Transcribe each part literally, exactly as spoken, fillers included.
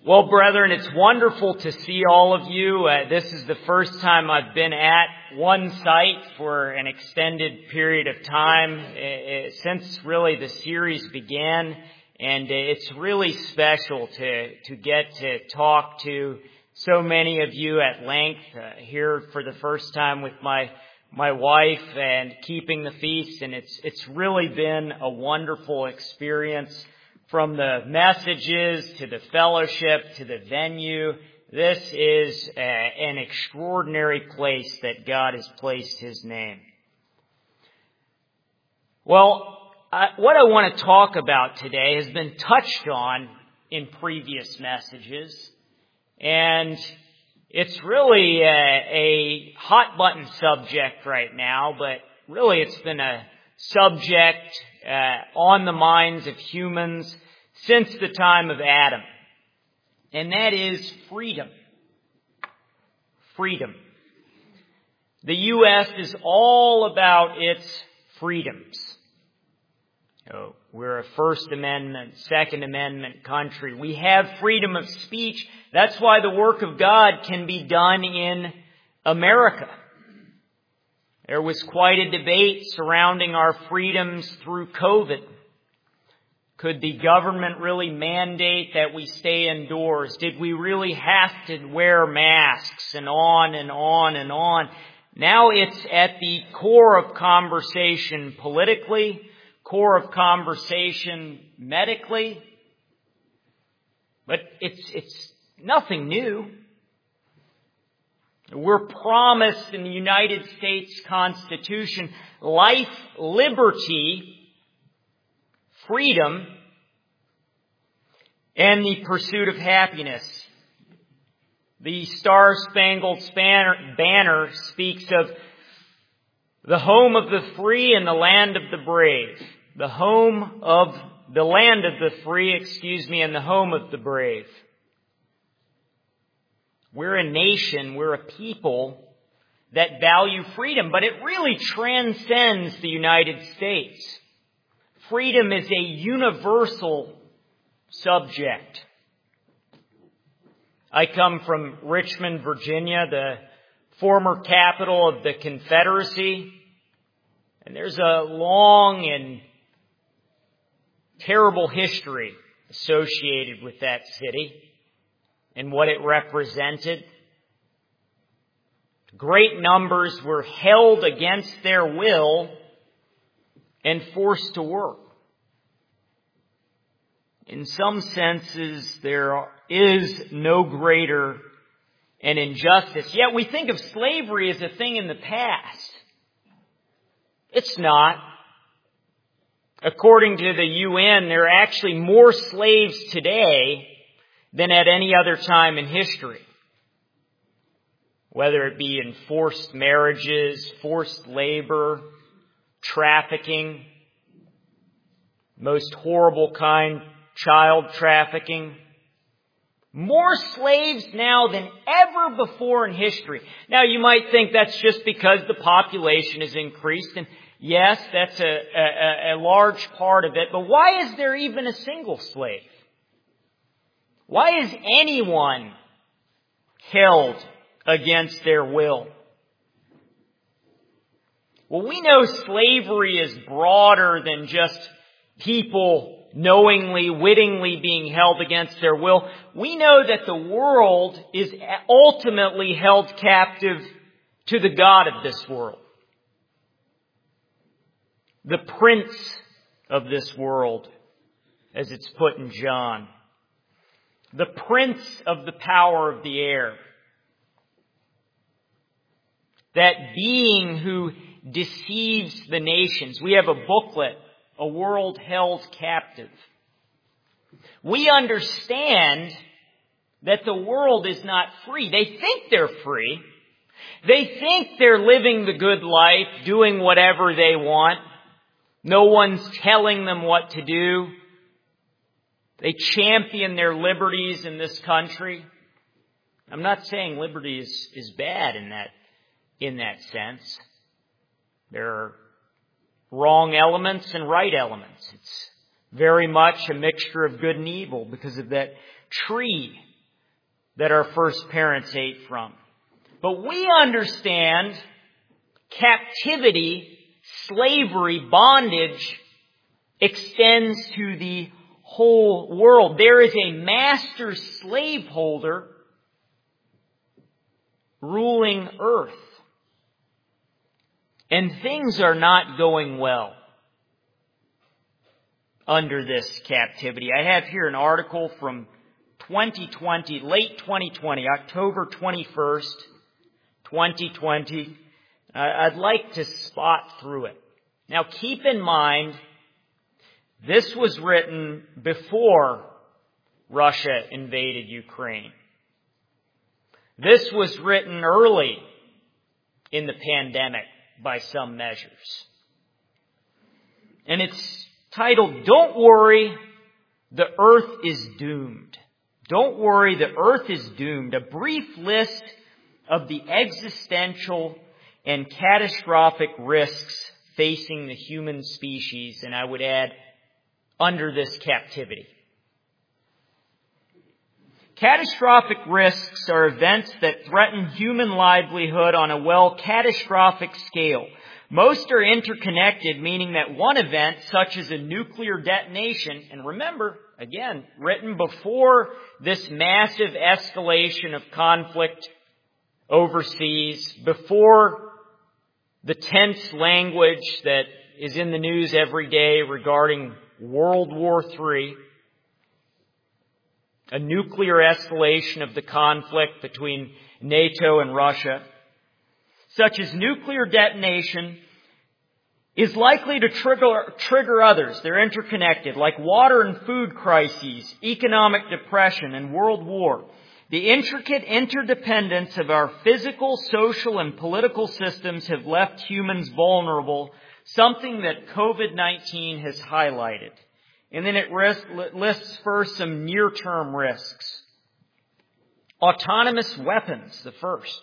Well, brethren, it's wonderful to see all of you. Uh, this is the first time I've been at one site for an extended period of time uh, since really the series began, and uh, it's really special to to get to talk to so many of you at length. Uh, here for the first time with my my wife and keeping the feast, and it's it's really been a wonderful experience. From the messages to the fellowship to the venue, this is a, an extraordinary place that God has placed His name. Well, I, what I want to talk about today has been touched on in previous messages, and it's really a, a hot button subject right now, but really it's been a subject uh, on the minds of humans since the time of Adam. And that is freedom. Freedom. The U S is all about its freedoms. Oh, we're a First Amendment, Second Amendment country. We have freedom of speech. That's why the work of God can be done in America. There was quite a debate surrounding our freedoms through COVID. Could the government really mandate that we stay indoors? Did we really have to wear masks? And on and on and on. Now it's at the core of conversation politically, core of conversation medically. But it's, it's nothing new. We're promised in the United States Constitution life, liberty, freedom, and the pursuit of happiness. The Star-Spangled Banner speaks of the home of the free and the land of the brave. The home of the land of the free, excuse me, and the home of the brave. We're a nation, we're a people that value freedom, but it really transcends the United States. Freedom is a universal subject. I come from Richmond, Virginia, the former capital of the Confederacy, and there's a long and terrible history associated with that city and what it represented. Great numbers were held against their will and forced to work. In some senses, there is no greater an injustice. Yet we think of slavery as a thing in the past. It's not. According to the U N, there are actually more slaves today than at any other time in history. Whether it be in forced marriages, forced labor, trafficking, most horrible kind, child trafficking. More slaves now than ever before in history. Now you might think that's just because the population has increased, and yes, that's a, a, a large part of it, but why is there even a single slave? Why is anyone held against their will? Well, we know slavery is broader than just people knowingly, wittingly being held against their will. We know that the world is ultimately held captive to the God of this world. The prince of this world, as it's put in John. The prince of the power of the air. That being who deceives the nations. We have a booklet, A World Held Captive. We understand that the world is not free. They think they're free. They think they're living the good life, doing whatever they want. No one's telling them what to do. They champion their liberties in this country. I'm not saying liberty is, is bad in that, in that sense. There are wrong elements and right elements. It's very much a mixture of good and evil because of that tree that our first parents ate from. But we understand captivity, slavery, bondage extends to the whole world. There is a master slaveholder ruling earth. And things are not going well under this captivity. I have here an article from twenty twenty, late twenty twenty, October twenty-first, twenty twenty. I'd like to spot through it. Now keep in mind, this was written before Russia invaded Ukraine. This was written early in the pandemic by some measures. And it's titled, "Don't Worry, the Earth is Doomed." Don't worry, the Earth is doomed. A brief list of the existential and catastrophic risks facing the human species, and I would add, under this captivity. Catastrophic risks are events that threaten human livelihood on a, well, catastrophic scale. Most are interconnected, meaning that one event, such as a nuclear detonation, and remember, again, written before this massive escalation of conflict overseas, before the tense language that is in the news every day regarding World War Three, a nuclear escalation of the conflict between NATO and Russia, such as nuclear detonation, is likely to trigger, trigger others. They're interconnected, like water and food crises, economic depression, and world war. The intricate interdependence of our physical, social, and political systems have left humans vulnerable, something that COVID nineteen has highlighted. And then it lists first some near-term risks. Autonomous weapons, the first.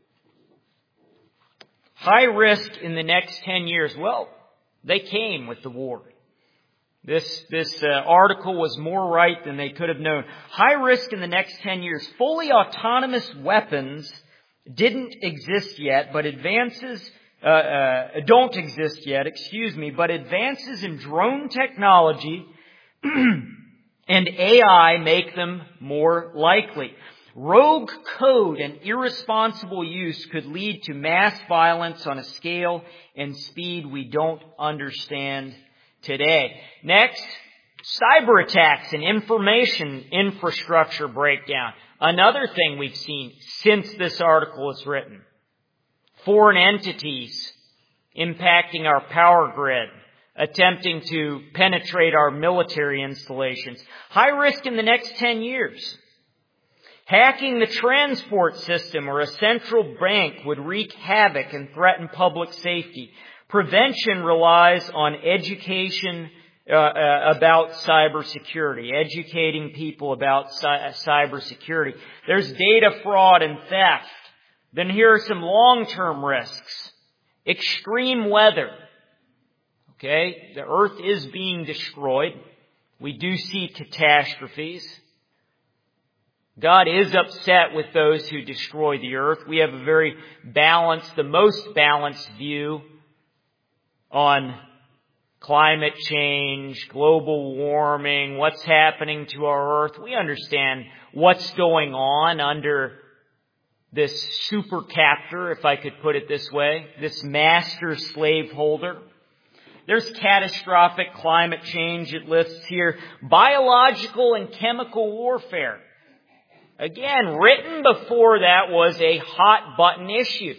High risk in the next ten years. Well, they came with the war. This, this uh, article was more right than they could have known. High risk in the next ten years. Fully autonomous weapons didn't exist yet, but advances, uh, uh, don't exist yet, excuse me, but advances in drone technology and A I make them more likely. Rogue code and irresponsible use could lead to mass violence on a scale and speed we don't understand today. Next, cyber attacks and information infrastructure breakdown. Another thing we've seen since this article was written. Foreign entities impacting our power grid, attempting to penetrate our military installations. High risk in the next ten years. Hacking the transport system or a central bank would wreak havoc and threaten public safety. Prevention relies on education uh, uh, about cybersecurity, educating people about cy- cybersecurity. There's data fraud and theft. Then here are some long-term risks. Extreme weather. Okay, the earth is being destroyed. We do see catastrophes. God is upset with those who destroy the earth. We have a very balanced, the most balanced view on climate change, global warming, what's happening to our earth. We understand what's going on under this super captor, if I could put it this way, this master slaveholder. There's catastrophic climate change, it lists here. Biological and chemical warfare. Again, written before that was a hot button issue.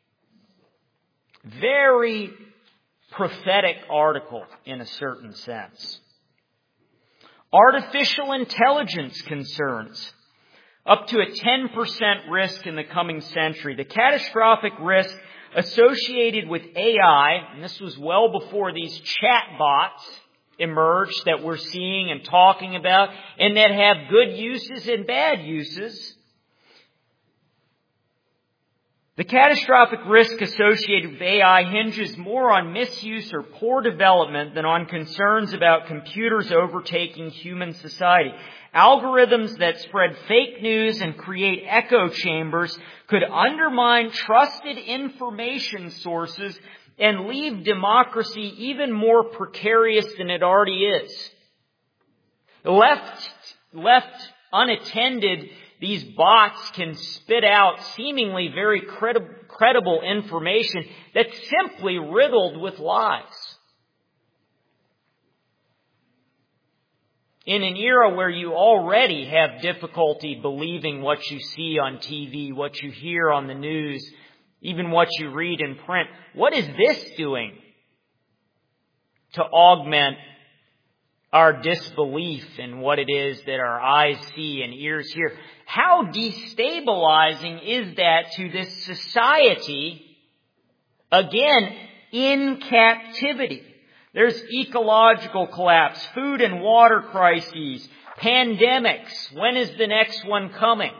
Very prophetic article in a certain sense. Artificial intelligence concerns. Up to a ten percent risk in the coming century. The catastrophic risk associated with A I, and this was well before these chatbots emerged that we're seeing and talking about, and that have good uses and bad uses. The catastrophic risk associated with A I hinges more on misuse or poor development than on concerns about computers overtaking human society. Algorithms that spread fake news and create echo chambers could undermine trusted information sources and leave democracy even more precarious than it already is. Left, left unattended, these bots can spit out seemingly very credi- credible information that's simply riddled with lies. In an era where you already have difficulty believing what you see on T V, what you hear on the news, even what you read in print, what is this doing to augment our disbelief in what it is that our eyes see and ears hear? How destabilizing is that to this society, again, in captivity? There's ecological collapse, food and water crises, pandemics. When is the next one coming?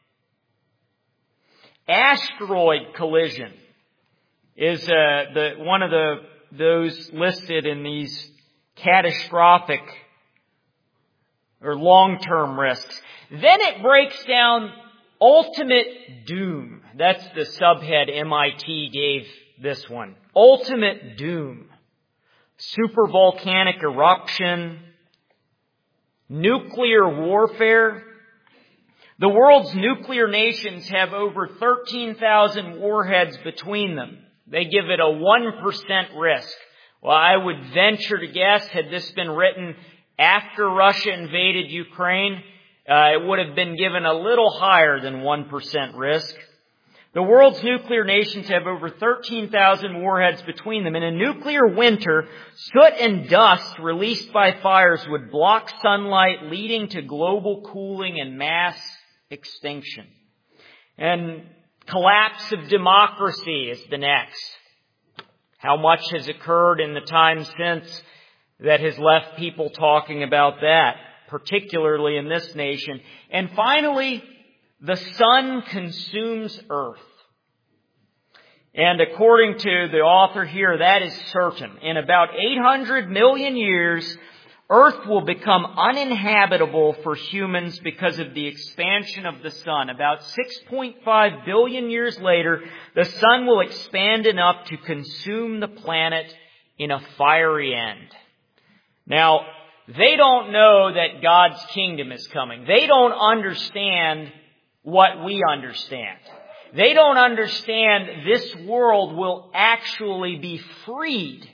Asteroid collision is uh, the one of the those listed in these catastrophic or long-term risks. Then it breaks down ultimate doom. That's the subhead M I T gave this one. Ultimate doom. Supervolcanic eruption. Nuclear warfare. The world's nuclear nations have over thirteen thousand warheads between them. They give it a one percent risk. Well, I would venture to guess, had this been written after Russia invaded Ukraine, uh, it would have been given a little higher than one percent risk. The world's nuclear nations have over thirteen thousand warheads between them. In a nuclear winter, soot and dust released by fires would block sunlight, leading to global cooling and mass extinction. And collapse of democracy is the next. How much has occurred in the time since that has left people talking about that, particularly in this nation? And finally, the sun consumes earth. And according to the author here, that is certain. In about eight hundred million years, earth will become uninhabitable for humans because of the expansion of the sun. About six point five billion years later, the sun will expand enough to consume the planet in a fiery end. Now, they don't know that God's kingdom is coming. They don't understand what we understand. They don't understand this world will actually be freed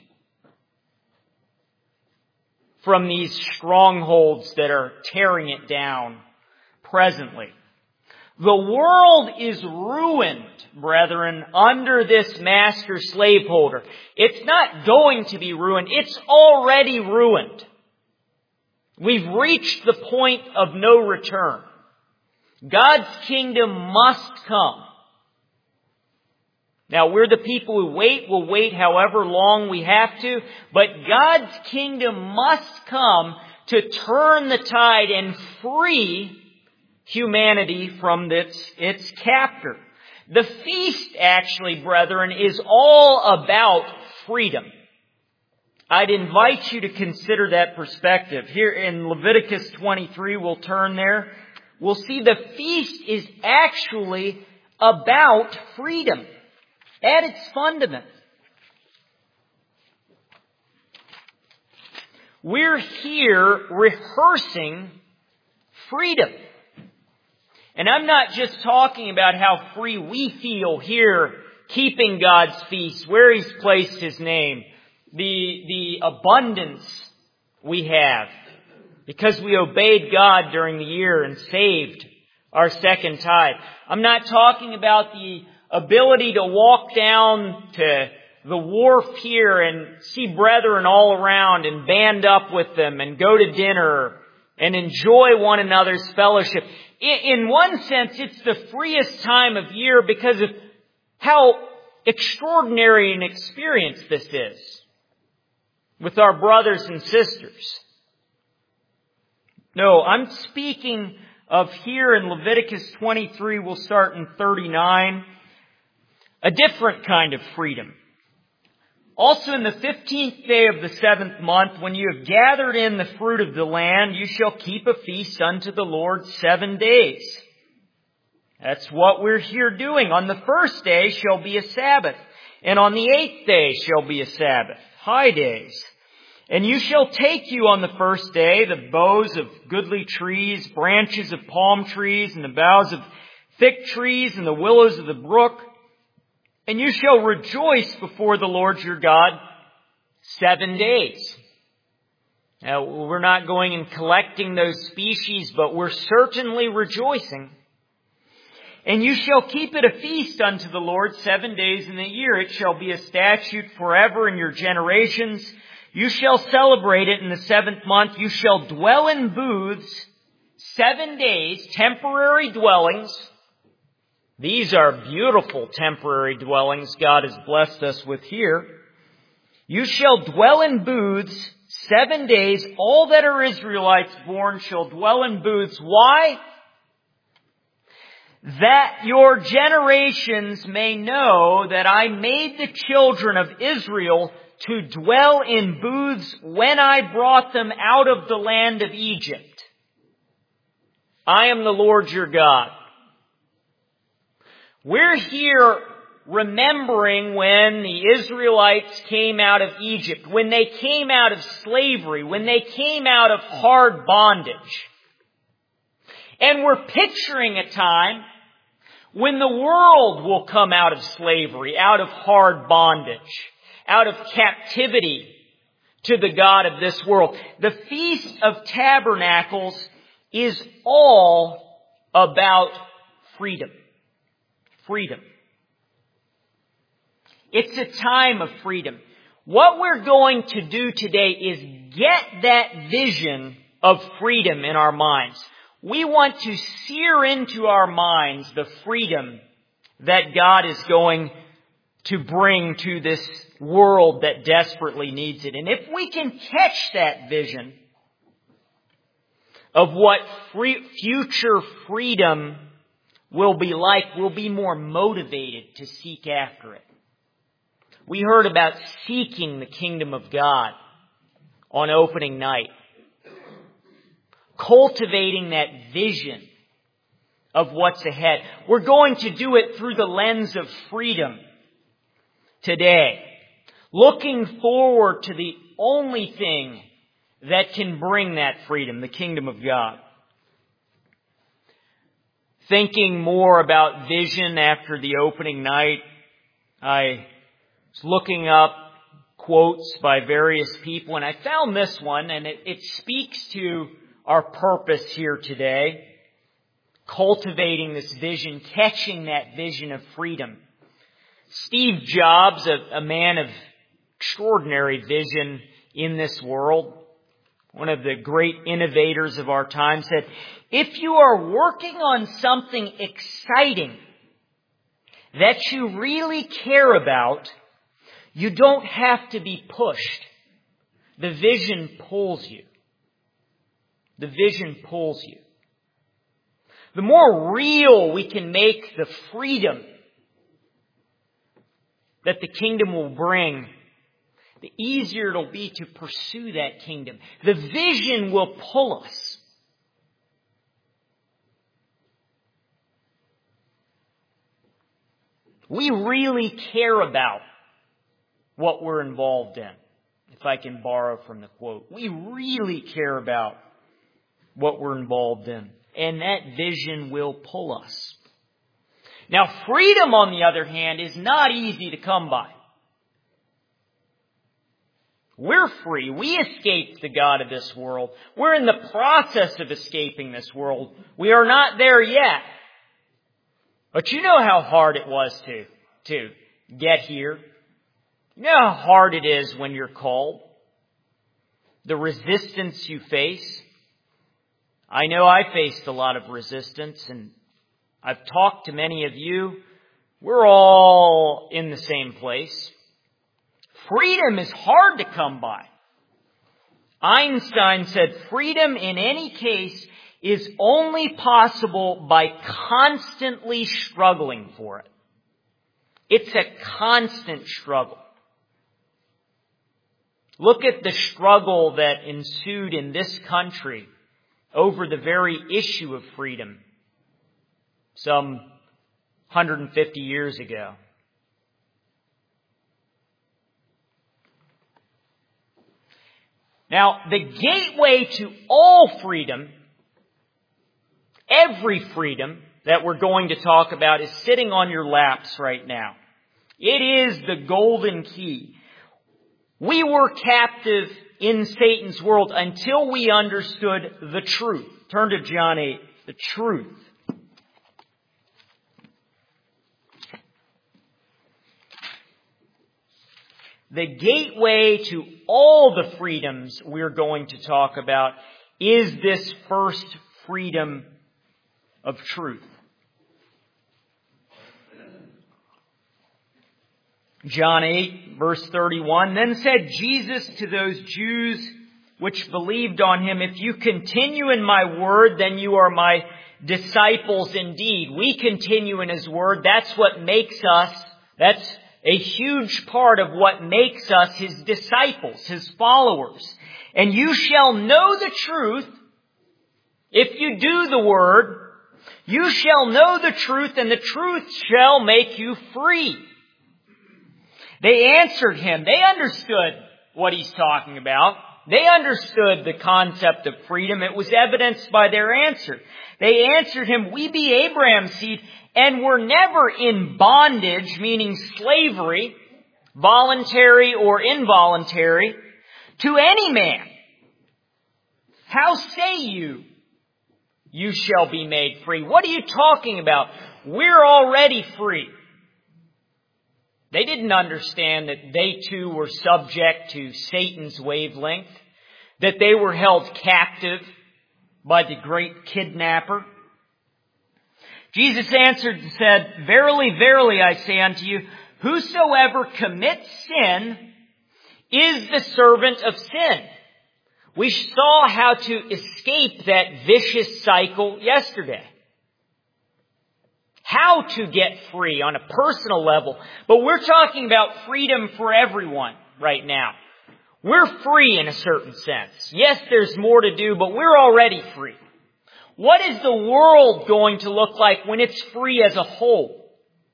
from these strongholds that are tearing it down presently. The world is ruined, brethren, under this master slaveholder. It's not going to be ruined. It's already ruined. We've reached the point of no return. God's kingdom must come. Now, we're the people who wait. We'll wait however long we have to. But God's kingdom must come to turn the tide and free humanity from its, its captor. The feast, actually, brethren, is all about freedom. I'd invite you to consider that perspective. Here in Leviticus twenty-three, we'll turn there. We'll see the feast is actually about freedom at its fundament. We're here rehearsing freedom. And I'm not just talking about how free we feel here keeping God's feast, where He's placed His name, the, the abundance we have because we obeyed God during the year and saved our second tithe. I'm not talking about the ability to walk down to the wharf here and see brethren all around and band up with them and go to dinner and enjoy one another's fellowship. In one sense, it's the freest time of year because of how extraordinary an experience this is with our brothers and sisters. No, I'm speaking of here in Leviticus twenty-three, we'll start in thirty-nine. a different kind of freedom. Also in the fifteenth day of the seventh month, when you have gathered in the fruit of the land, you shall keep a feast unto the Lord seven days. That's what we're here doing. On the first day shall be a Sabbath, and on the eighth day shall be a Sabbath, high days. And you shall take you on the first day the boughs of goodly trees, branches of palm trees, and the boughs of thick trees, and the willows of the brook, and you shall rejoice before the Lord your God seven days. Now, we're not going and collecting those species, but we're certainly rejoicing. And you shall keep it a feast unto the Lord seven days in the year. It shall be a statute forever in your generations. You shall celebrate it in the seventh month. You shall dwell in booths seven days, temporary dwellings. These are beautiful temporary dwellings God has blessed us with here. You shall dwell in booths seven days. All that are Israelites born shall dwell in booths. Why? That your generations may know that I made the children of Israel to dwell in booths when I brought them out of the land of Egypt. I am the Lord your God. We're here remembering when the Israelites came out of Egypt, when they came out of slavery, when they came out of hard bondage. And we're picturing a time when the world will come out of slavery, out of hard bondage, out of captivity to the God of this world. The Feast of Tabernacles is all about freedom. Freedom. It's a time of freedom. What we're going to do today is get that vision of freedom in our minds. We want to sear into our minds the freedom that God is going to bring to this world that desperately needs it. And if we can catch that vision of what free, future freedom will be like, we'll be more motivated to seek after it. We heard about seeking the kingdom of God on opening night. Cultivating that vision of what's ahead. We're going to do it through the lens of freedom today. Looking forward to the only thing that can bring that freedom, the kingdom of God. Thinking more about vision after the opening night, I was looking up quotes by various people, and I found this one, and it, it speaks to our purpose here today. Cultivating this vision, catching that vision of freedom. Steve Jobs, a, a man of extraordinary vision in this world, one of the great innovators of our time, said, if you are working on something exciting that you really care about, you don't have to be pushed. The vision pulls you. The vision pulls you. The more real we can make the freedom that the kingdom will bring, the easier it'll be to pursue that kingdom. The vision will pull us. We really care about what we're involved in, if I can borrow from the quote. We really care about what we're involved in. And that vision will pull us. Now, freedom, on the other hand, is not easy to come by. We're free. We escaped the God of this world. We're in the process of escaping this world. We are not there yet. But you know how hard it was to, to get here. You know how hard it is when you're called. The resistance you face. I know I faced a lot of resistance, and I've talked to many of you. We're all in the same place. Freedom is hard to come by. Einstein said freedom in any case is only possible by constantly struggling for it. It's a constant struggle. Look at the struggle that ensued in this country over the very issue of freedom some one hundred fifty years ago. Now, the gateway to all freedom, every freedom that we're going to talk about, is sitting on your laps right now. It is the golden key. We were captive in Satan's world until we understood the truth. Turn to John eight, the truth. The gateway to all the freedoms we're going to talk about is this first freedom of truth. John eight, verse thirty-one, then said Jesus to those Jews which believed on him, if you continue in my word, then you are my disciples indeed. We continue in his word. That's what makes us, that's a huge part of what makes us his disciples, his followers. And you shall know the truth if you do the word. You shall know the truth, and the truth shall make you free. They answered him. They understood what he's talking about. They understood the concept of freedom. It was evidenced by their answer. They answered him, we be Abraham's seed, and were never in bondage, meaning slavery, voluntary or involuntary, to any man. How say you, you shall be made free? What are you talking about? We're already free. They didn't understand that they too were subject to Satan's wavelength, that they were held captive by the great kidnapper. Jesus answered and said, verily, verily, I say unto you, whosoever commits sin is the servant of sin. We saw how to escape that vicious cycle yesterday. How to get free on a personal level. But we're talking about freedom for everyone right now. We're free in a certain sense. Yes, there's more to do, but we're already free. What is the world going to look like when it's free as a whole?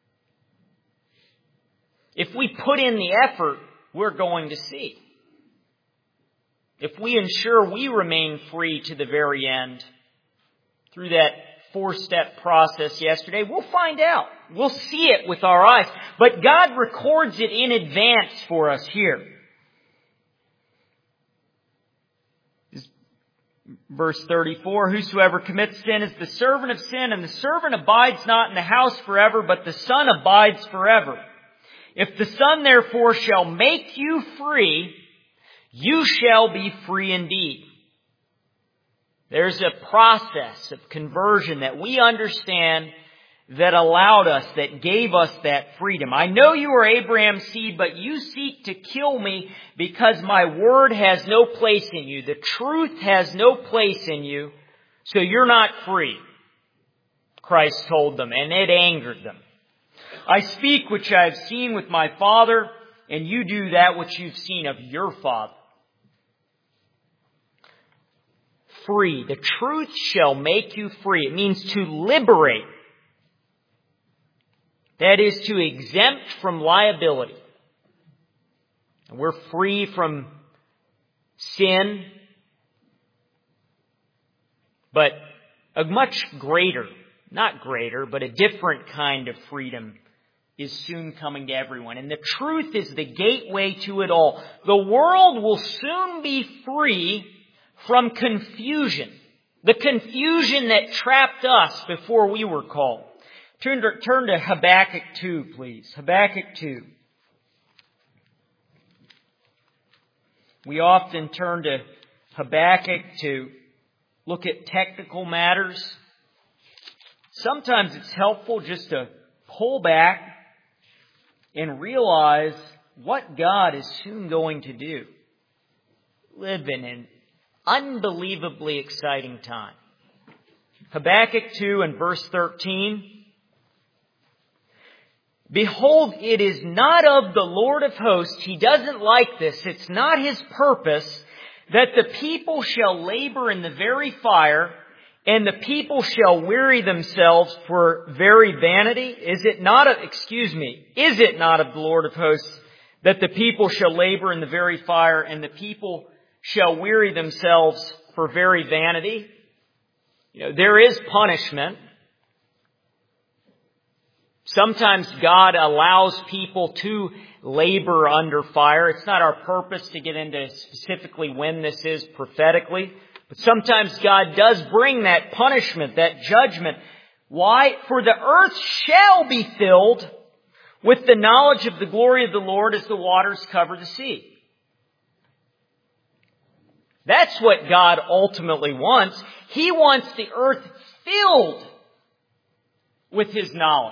If we put in the effort, we're going to see. If we ensure we remain free to the very end, through that four-step process yesterday, we'll find out. We'll see it with our eyes. But God records it in advance for us here. Verse thirty-four, whosoever commits sin is the servant of sin, and the servant abides not in the house forever, but the Son abides forever. If the Son therefore shall make you free, you shall be free indeed. There's a process of conversion that we understand that allowed us, that gave us that freedom. I know you are Abraham's seed, but you seek to kill me because my word has no place in you. The truth has no place in you, so you're not free, Christ told them, and it angered them. I speak which I have seen with my Father, and you do that which you've seen of your father. Free. The truth shall make you free. It means to liberate. That is to exempt from liability. We're free from sin, but a much greater, not greater, but a different kind of freedom is soon coming to everyone. And the truth is the gateway to it all. The world will soon be free from confusion. The confusion that trapped us before we were called. Turn to, turn to Habakkuk two, please. Habakkuk two. We often turn to Habakkuk to look at technical matters. Sometimes it's helpful just to pull back and realize what God is soon going to do. Live in an unbelievably exciting time. Habakkuk two and verse thirteen. Behold, it is not of the Lord of hosts. He doesn't like this. It's not His purpose that the people shall labor in the very fire, and the people shall weary themselves for very vanity. Is it not, a, excuse me, is it not of the Lord of hosts that the people shall labor in the very fire, and the people shall weary themselves for very vanity? You know, there is punishment. Sometimes God allows people to labor under fire. It's not our purpose to get into specifically when this is prophetically, but sometimes God does bring that punishment, that judgment. Why? For the earth shall be filled with the knowledge of the glory of the Lord as the waters cover the sea. That's what God ultimately wants. He wants the earth filled with His knowledge.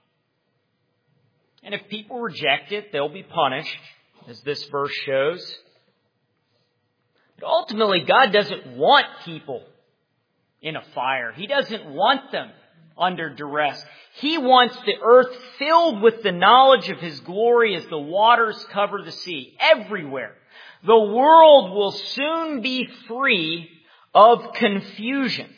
And if people reject it, they'll be punished, as this verse shows. But ultimately, God doesn't want people in a fire. He doesn't want them under duress. He wants the earth filled with the knowledge of His glory as the waters cover the sea. Everywhere. The world will soon be free of confusion.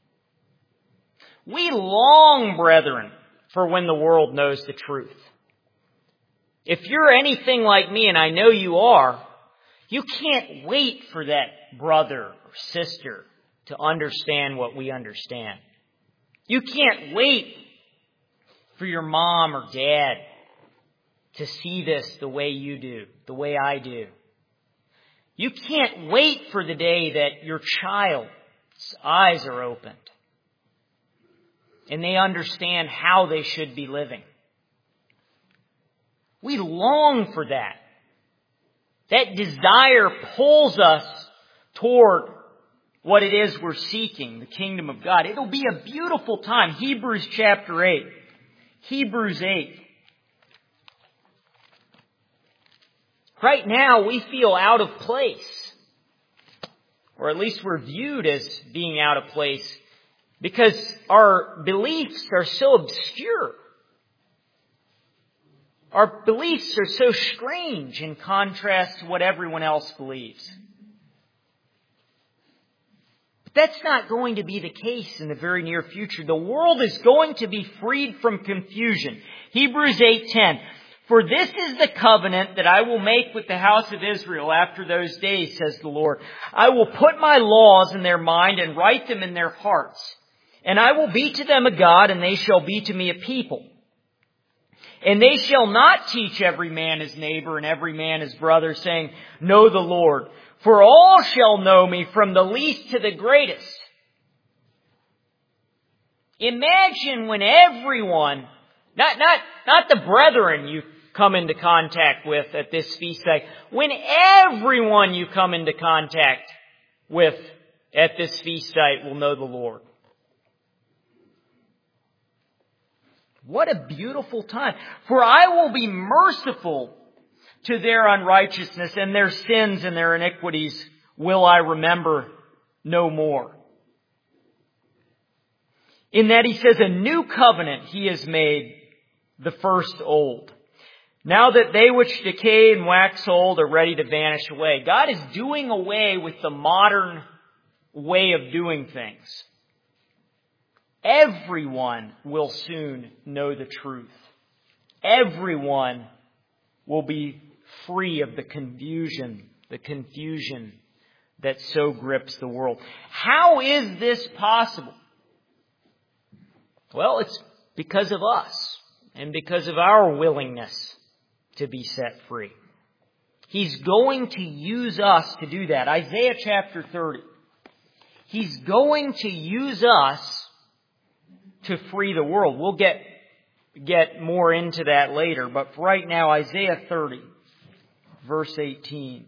We long, brethren, for when the world knows the truth. If you're anything like me, and I know you are, you can't wait for that brother or sister to understand what we understand. You can't wait for your mom or dad to see this the way you do, the way I do. You can't wait for the day that your child's eyes are opened and they understand how they should be living. We long for that. That desire pulls us toward what it is we're seeking, the kingdom of God. It'll be a beautiful time. Hebrews chapter eight. Hebrews eight. Right now, we feel out of place. Or at least we're viewed as being out of place because our beliefs are so obscure. Our beliefs are so strange in contrast to what everyone else believes. But that's not going to be the case in the very near future. The world is going to be freed from confusion. Hebrews eight ten. For this is the covenant that I will make with the house of Israel after those days, says the Lord. I will put my laws in their mind and write them in their hearts. And I will be to them a God, and they shall be to me a people. And they shall not teach every man his neighbor and every man his brother, saying, Know the Lord. For all shall know me, from the least to the greatest. Imagine when everyone, not, not, not the brethren you come into contact with at this feast day, when everyone you come into contact with at this feast site will know the Lord. What a beautiful time. For I will be merciful to their unrighteousness, and their sins and their iniquities will I remember no more. In that he says, a new covenant he has made, the first old. Now that they which decay and wax old are ready to vanish away. God is doing away with the modern way of doing things. Everyone will soon know the truth. Everyone will be free of the confusion, the confusion that so grips the world. How is this possible? Well, it's because of us and because of our willingness to be set free. He's going to use us to do that. Isaiah chapter thirty. He's going to use us to free the world. We'll get, get more into that later, but for right now, Isaiah thirty, verse eighteen.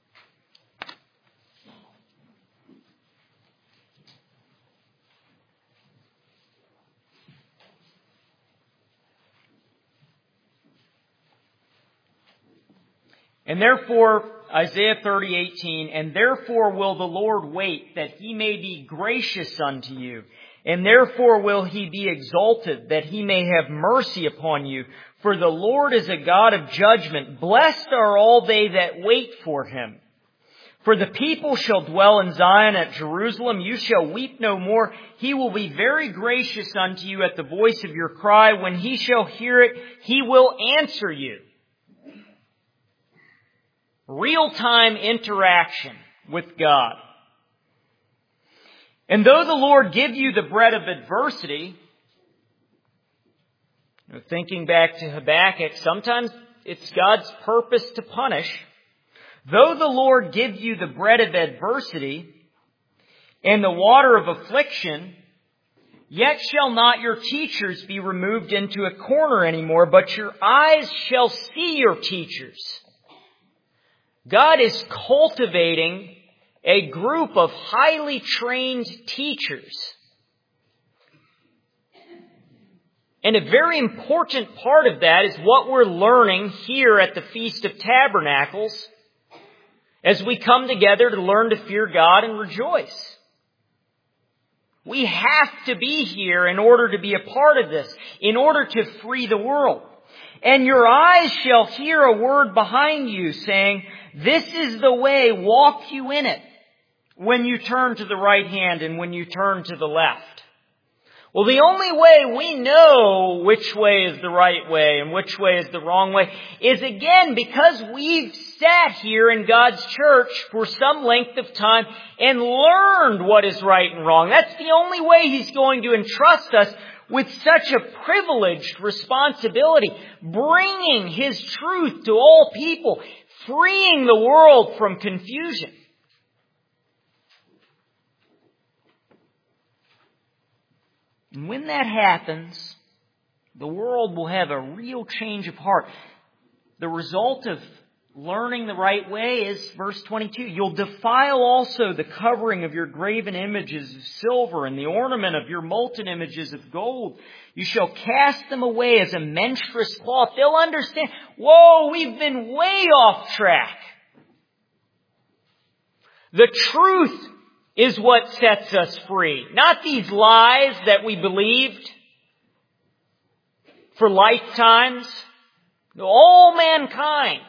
And therefore, Isaiah thirty, eighteen, and therefore will the Lord wait, that he may be gracious unto you. And therefore will he be exalted, that he may have mercy upon you. For the Lord is a God of judgment. Blessed are all they that wait for Him. For the people shall dwell in Zion at Jerusalem. You shall weep no more. He will be very gracious unto you at the voice of your cry. When He shall hear it, He will answer you. Real-time interaction with God. And though the Lord give you the bread of adversity, you know, thinking back to Habakkuk, sometimes it's God's purpose to punish. Though the Lord give you the bread of adversity and the water of affliction, yet shall not your teachers be removed into a corner anymore, but your eyes shall see your teachers. God is cultivating a group of highly trained teachers. And a very important part of that is what we're learning here at the Feast of Tabernacles as we come together to learn to fear God and rejoice. We have to be here in order to be a part of this, in order to free the world. And your eyes shall hear a word behind you saying, this is the way, walk you in it, when you turn to the right hand and when you turn to the left. Well, the only way we know which way is the right way and which way is the wrong way is, again, because we've sat here in God's church for some length of time and learned what is right and wrong. That's the only way He's going to entrust us with such a privileged responsibility, bringing His truth to all people, freeing the world from confusion. And when that happens, the world will have a real change of heart. The result of learning the right way is verse twenty-two. You'll defile also the covering of your graven images of silver and the ornament of your molten images of gold. You shall cast them away as a menstruous cloth. They'll understand, whoa, we've been way off track. The truth is what sets us free. Not these lies that we believed for lifetimes. All mankind.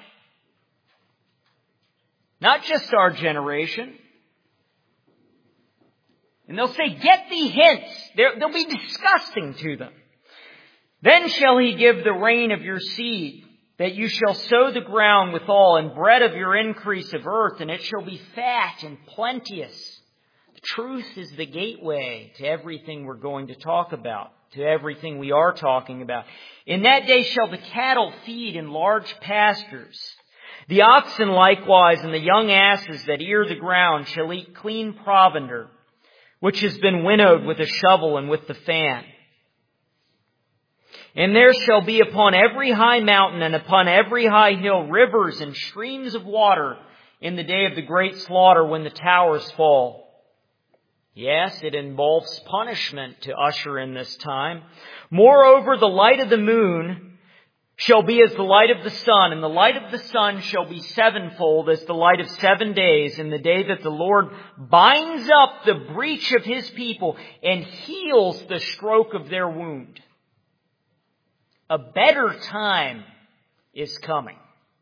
Not just our generation. And they'll say, get thee hence. They're, they'll be disgusting to them. Then shall He give the rain of your seed, that you shall sow the ground withal, and bread of your increase of earth, and it shall be fat and plenteous. Truth is the gateway to everything we're going to talk about, to everything we are talking about. In that day shall the cattle feed in large pastures. The oxen likewise and the young asses that ear the ground shall eat clean provender, which has been winnowed with a shovel and with the fan. And there shall be upon every high mountain and upon every high hill rivers and streams of water in the day of the great slaughter when the towers fall. Yes, it involves punishment to usher in this time. Moreover, the light of the moon shall be as the light of the sun, and the light of the sun shall be sevenfold as the light of seven days, in the day that the Lord binds up the breach of His people and heals the stroke of their wound. A better time is coming.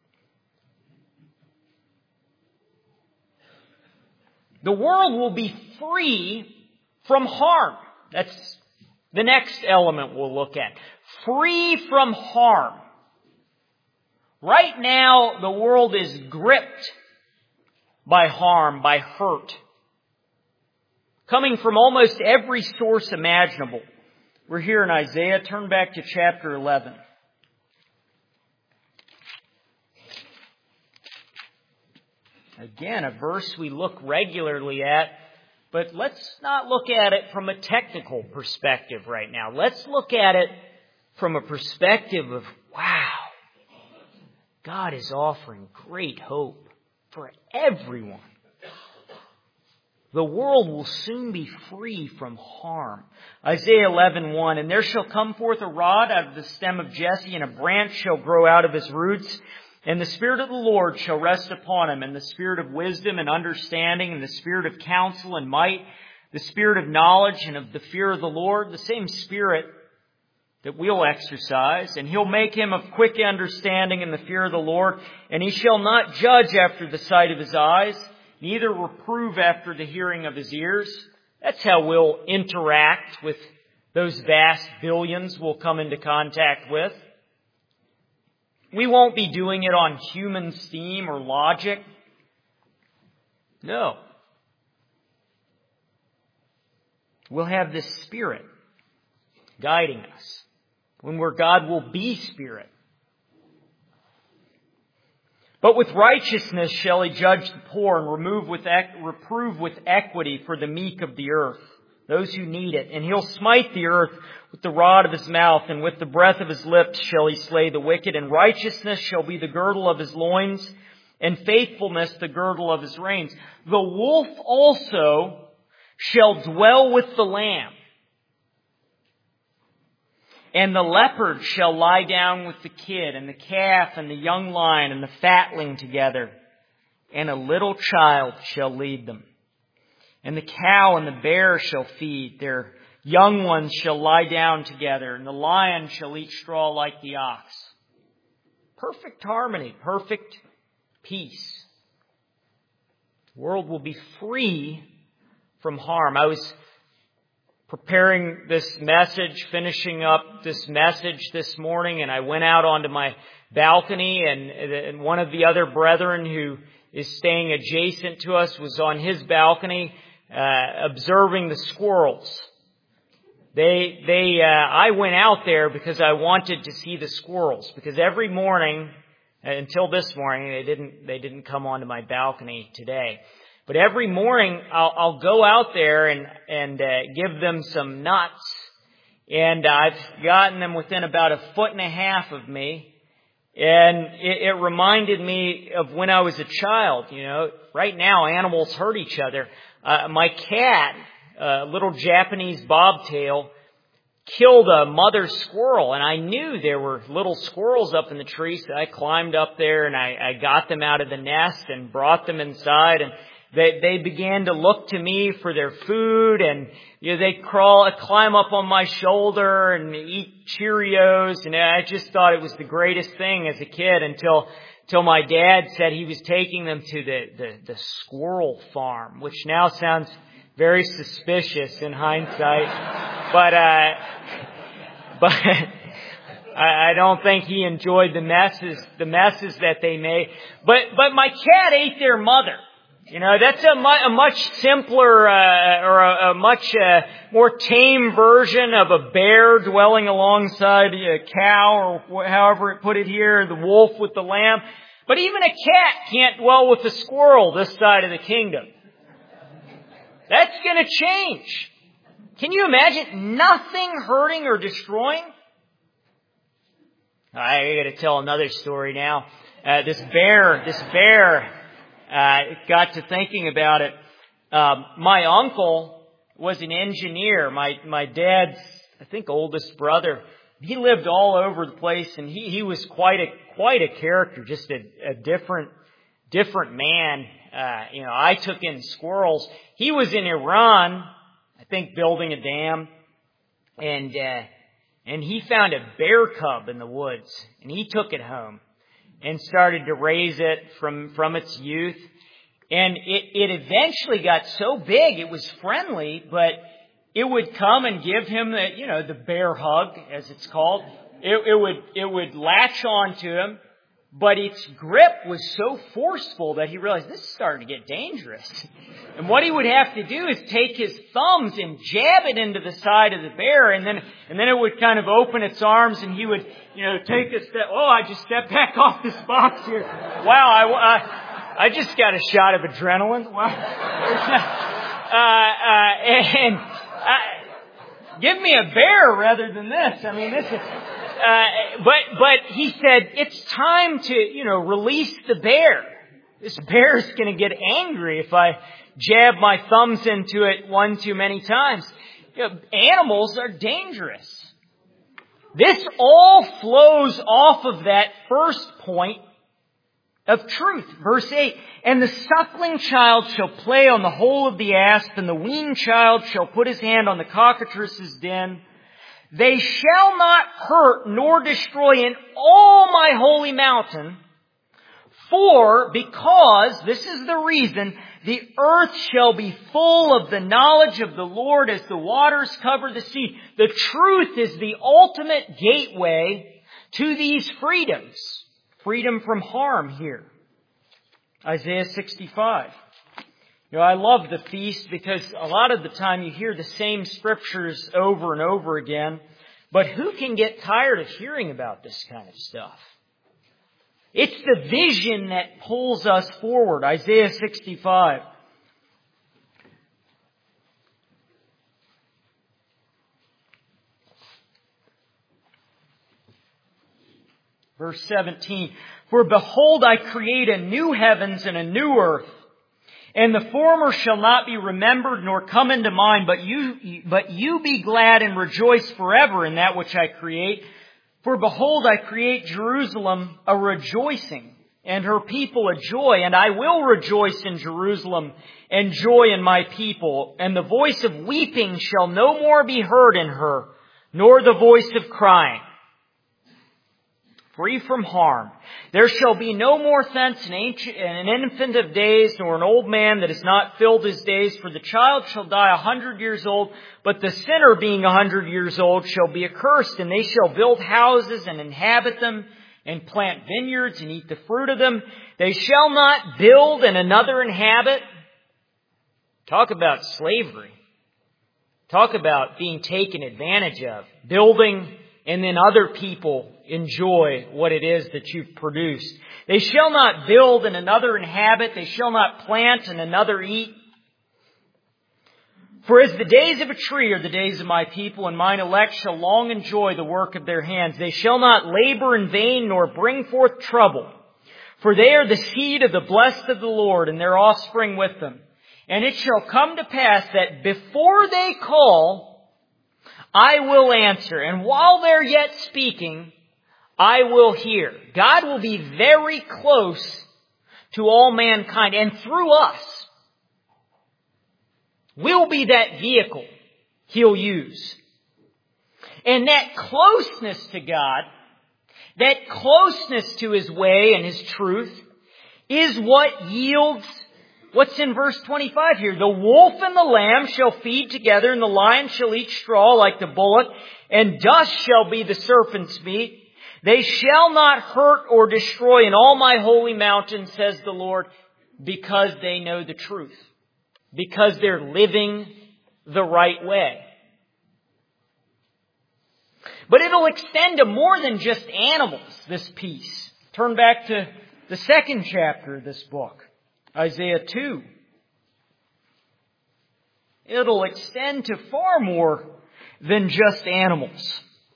The world will be free from harm. That's the next element we'll look at. Free from harm. Right now, the world is gripped by harm, by hurt, coming from almost every source imaginable. We're here in Isaiah. Turn back to chapter eleven. Again, a verse we look regularly at, but let's not look at it from a technical perspective right now. Let's look at it from a perspective of, wow, God is offering great hope for everyone. The world will soon be free from harm. Isaiah eleven one, and there shall come forth a rod out of the stem of Jesse, and a branch shall grow out of his roots. And the Spirit of the Lord shall rest upon him, and the Spirit of wisdom and understanding, and the Spirit of counsel and might, the Spirit of knowledge and of the fear of the Lord. The same Spirit that we'll exercise, and He'll make him of quick understanding in the fear of the Lord, and he shall not judge after the sight of his eyes, neither reprove after the hearing of his ears. That's how we'll interact with those vast billions we'll come into contact with. We won't be doing it on human steam or logic. No. We'll have this Spirit guiding us. When we're God, we'll be Spirit. But with righteousness shall He judge the poor and remove with ec- reprove with equity for the meek of the earth, those who need it. And He'll smite the earth with the rod of His mouth, and with the breath of His lips shall He slay the wicked. And righteousness shall be the girdle of His loins, and faithfulness the girdle of His reins. The wolf also shall dwell with the lamb, and the leopard shall lie down with the kid, and the calf and the young lion and the fatling together, and a little child shall lead them. And the cow and the bear shall feed, their young ones shall lie down together, and the lion shall eat straw like the ox. Perfect harmony, perfect peace. The world will be free from harm. I was preparing this message, finishing up this message this morning, and I went out onto my balcony, and, and one of the other brethren who is staying adjacent to us was on his balcony uh, observing the squirrels. They, they, uh, I went out there because I wanted to see the squirrels, because every morning, until this morning, they didn't, they didn't come onto my balcony today. But every morning I'll, I'll go out there and, and uh, give them some nuts. And I've gotten them within about a foot and a half of me. And it, it reminded me of when I was a child. You know, right now animals hurt each other. Uh, my cat, a little Japanese bobtail, killed a mother squirrel. And I knew there were little squirrels up in the tree. So I climbed up there and I, I got them out of the nest and brought them inside. And They, they began to look to me for their food, and you know, they crawl, climb up on my shoulder and eat Cheerios. And I just thought it was the greatest thing as a kid until, until my dad said he was taking them to the, the, the squirrel farm, which now sounds very suspicious in hindsight. But, uh, but I, I don't think he enjoyed the messes, the messes that they made. But, but my cat ate their mother. You know, that's a, mu- a much simpler uh, or a, a much uh, more tame version of a bear dwelling alongside a cow, or wh- however it put it here, the wolf with the lamb. But even a cat can't dwell with a squirrel this side of the kingdom. That's going to change. Can you imagine nothing hurting or destroying? I got to tell another story now. Uh, this bear, this bear... Uh, got to thinking about it. Um, my uncle was an engineer. My my dad's, I think, oldest brother. He lived all over the place, and he he was quite a quite a character, just a, a different different man. Uh, you know, I took in squirrels. He was in Iran, I think, building a dam, and uh, and he found a bear cub in the woods, and he took it home and started to raise it from, from its youth. And it, it eventually got so big, it was friendly, but it would come and give him the, you know, the bear hug, as it's called. It, it would, it would latch on to him, but its grip was so forceful that he realized this is starting to get dangerous. And what he would have to do is take his thumbs and jab it into the side of the bear, and then, and then it would kind of open its arms, and he would, you know, take a step. Oh, I just stepped back off this box here. Wow, I, I, I just got a shot of adrenaline. Wow. uh, uh, and uh, give me a bear rather than this. I mean, this is. Uh, but, but he said, it's time to, you know, release the bear. This bear's gonna get angry if I jab my thumbs into it one too many times. You know, animals are dangerous. This all flows off of that first point of truth. Verse eight, and the suckling child shall play on the hole of the asp, and the weaned child shall put his hand on the cockatrice's den. They shall not hurt nor destroy in all my holy mountain, for because, this is the reason, the earth shall be full of the knowledge of the Lord as the waters cover the sea. The truth is the ultimate gateway to these freedoms. Freedom from harm here. Isaiah sixty-five. You know, I love the feast because a lot of the time you hear the same scriptures over and over again. But who can get tired of hearing about this kind of stuff? It's the vision that pulls us forward. Isaiah sixty-five. Verse seventeen. For behold, I create a new heavens and a new earth. And the former shall not be remembered nor come into mind, but you, but you be glad and rejoice forever in that which I create. For behold, I create Jerusalem a rejoicing, and her people a joy, and I will rejoice in Jerusalem and joy in my people. And the voice of weeping shall no more be heard in her, nor the voice of crying. Free from harm. There shall be no more thence an, ancient, an infant of days, nor an old man that has not filled his days. For the child shall die a hundred years old, but the sinner being a hundred years old shall be accursed. And they shall build houses and inhabit them, and plant vineyards and eat the fruit of them. They shall not build and another inhabit. Talk about slavery. Talk about being taken advantage of. Building and then other people enjoy what it is that you've produced. They shall not build and another inhabit. They shall not plant and another eat. For as the days of a tree are the days of my people, and mine elect shall long enjoy the work of their hands. They shall not labor in vain, nor bring forth trouble. For they are the seed of the blessed of the Lord, and their offspring with them. And it shall come to pass that before they call, I will answer. And while they're yet speaking, I will hear. God will be very close to all mankind. And through us, we'll be that vehicle He'll use. And that closeness to God, that closeness to His way and His truth, is what yields what's in verse twenty-five here. The wolf and the lamb shall feed together, and the lion shall eat straw like the bullock, and dust shall be the serpent's meat. They shall not hurt or destroy in all my holy mountain, says the Lord, because they know the truth. Because they're living the right way. But it'll extend to more than just animals, this piece. Turn back to the second chapter of this book. Isaiah two. It'll extend to far more than just animals.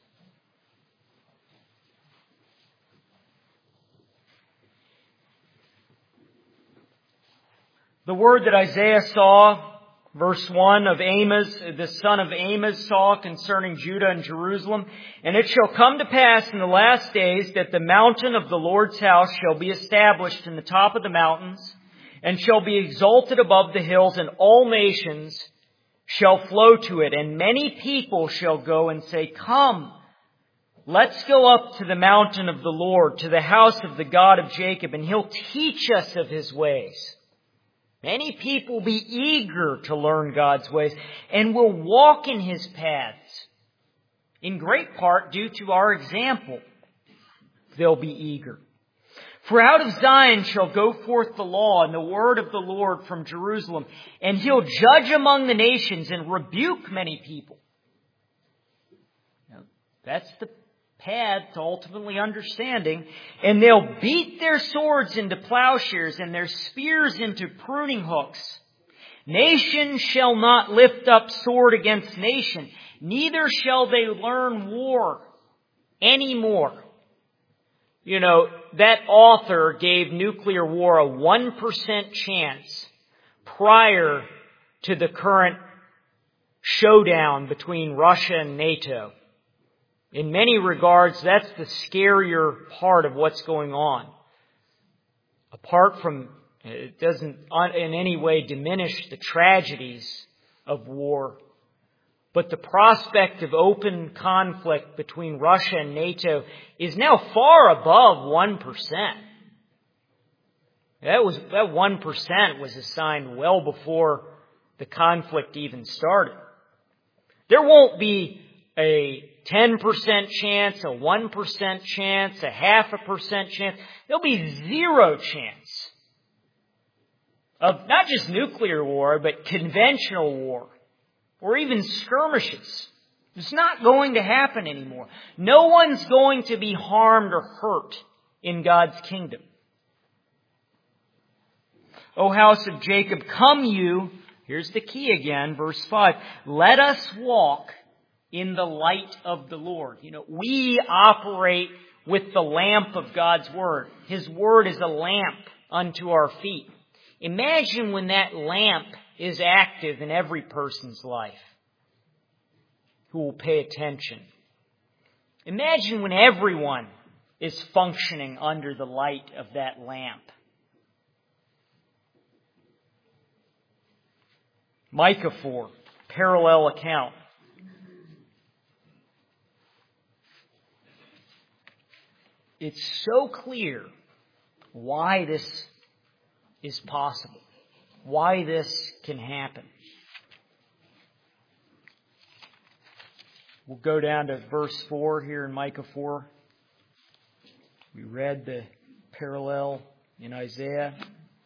The word that Isaiah saw, verse one of Amos, the son of Amos saw concerning Judah and Jerusalem. And it shall come to pass in the last days that the mountain of the Lord's house shall be established in the top of the mountains, and shall be exalted above the hills, and all nations shall flow to it. And many people shall go and say, Come, let's go up to the mountain of the Lord, to the house of the God of Jacob, and He'll teach us of His ways. Many people will be eager to learn God's ways and will walk in His paths, in great part due to our example. They'll be eager. For out of Zion shall go forth the law and the word of the Lord from Jerusalem. And He'll judge among the nations and rebuke many people. Now, that's the path to ultimately understanding. And they'll beat their swords into plowshares and their spears into pruning hooks. Nation shall not lift up sword against nation, neither shall they learn war anymore. You know, that author gave nuclear war a one percent chance prior to the current showdown between Russia and NATO. In many regards, that's the scarier part of what's going on. Apart from, it doesn't in any way diminish the tragedies of war. But the prospect of open conflict between Russia and NATO is now far above one percent. That was, that one percent was assigned well before the conflict even started. There won't be a ten percent chance, a one percent chance, a half a percent chance. There'll be zero chance of not just nuclear war, but conventional war, or even skirmishes. It's not going to happen anymore. No one's going to be harmed or hurt in God's kingdom. O house of Jacob, come you, here's the key again, verse five, let us walk in the light of the Lord. You know, we operate with the lamp of God's Word. His Word is a lamp unto our feet. Imagine when that lamp is active in every person's life who will pay attention. Imagine when everyone is functioning under the light of that lamp. Micah four, parallel account. It's so clear why this is possible, why this can happen. We'll go down to verse four here in Micah four. We read the parallel in Isaiah.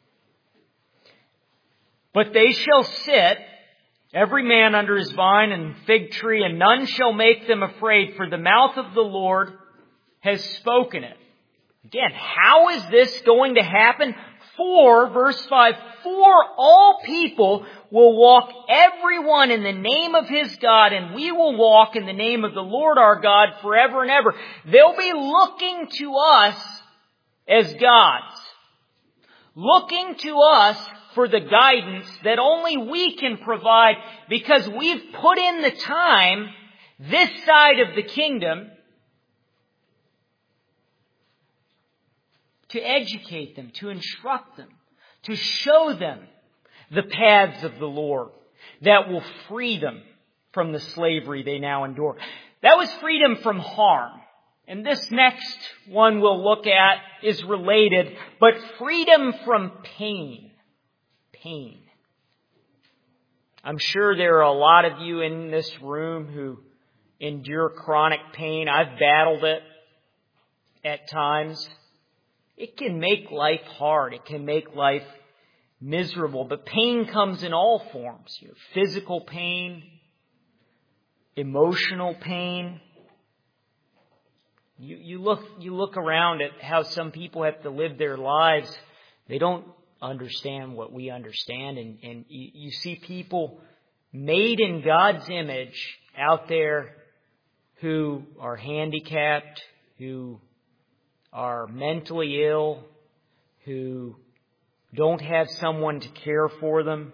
But they shall sit, every man under his vine and fig tree, and none shall make them afraid, for the mouth of the Lord has spoken it. Again, how is this going to happen? For, verse five, for all people will walk everyone in the name of his God, and we will walk in the name of the Lord our God forever and ever. They'll be looking to us as gods, looking to us for the guidance that only we can provide, because we've put in the time this side of the kingdom to educate them, to instruct them, to show them the paths of the Lord that will free them from the slavery they now endure. That was freedom from harm. And this next one we'll look at is related, but freedom from pain. Pain. I'm sure there are a lot of you in this room who endure chronic pain. I've battled it at times. It can make life hard. It can make life miserable. But pain comes in all forms. You know, physical pain, emotional pain. You, you look, you look around at how some people have to live their lives. They don't understand what we understand. And, and you, you see people made in God's image out there who are handicapped, who are mentally ill, who don't have someone to care for them.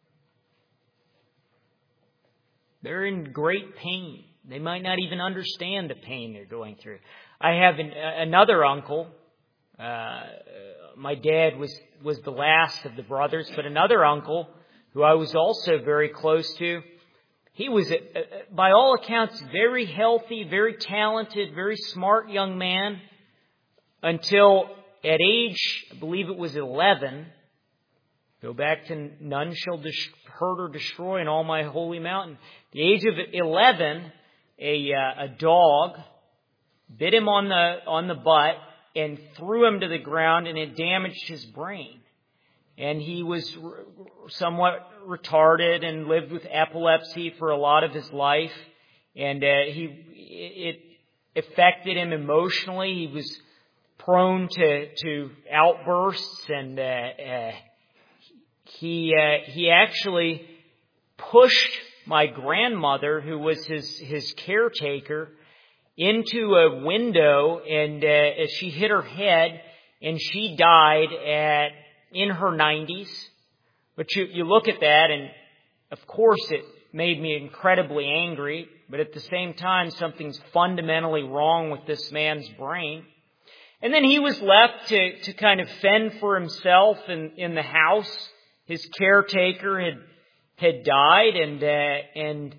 They're in great pain. They might not even understand the pain they're going through. I have an, another uncle. Uh, my dad was, was the last of the brothers, but another uncle who I was also very close to. He was, a, a, by all accounts, very healthy, very talented, very smart young man, until at age, I believe it was eleven, go back to none shall dis- hurt or destroy in all my holy mountain. The age of eleven, a uh, a dog bit him on the on the butt and threw him to the ground, and it damaged his brain. And he was re- somewhat retarded and lived with epilepsy for a lot of his life. And uh, he it affected him emotionally. He was prone to to outbursts, and uh, uh, he uh, he actually pushed my grandmother, who was his his caretaker, into a window, and uh, she hit her head, and she died at in her nineties. But you you look at that, and of course it made me incredibly angry. But at the same time, something's fundamentally wrong with this man's brain. And then he was left to, to kind of fend for himself in, in the house. His caretaker had had died, and uh, and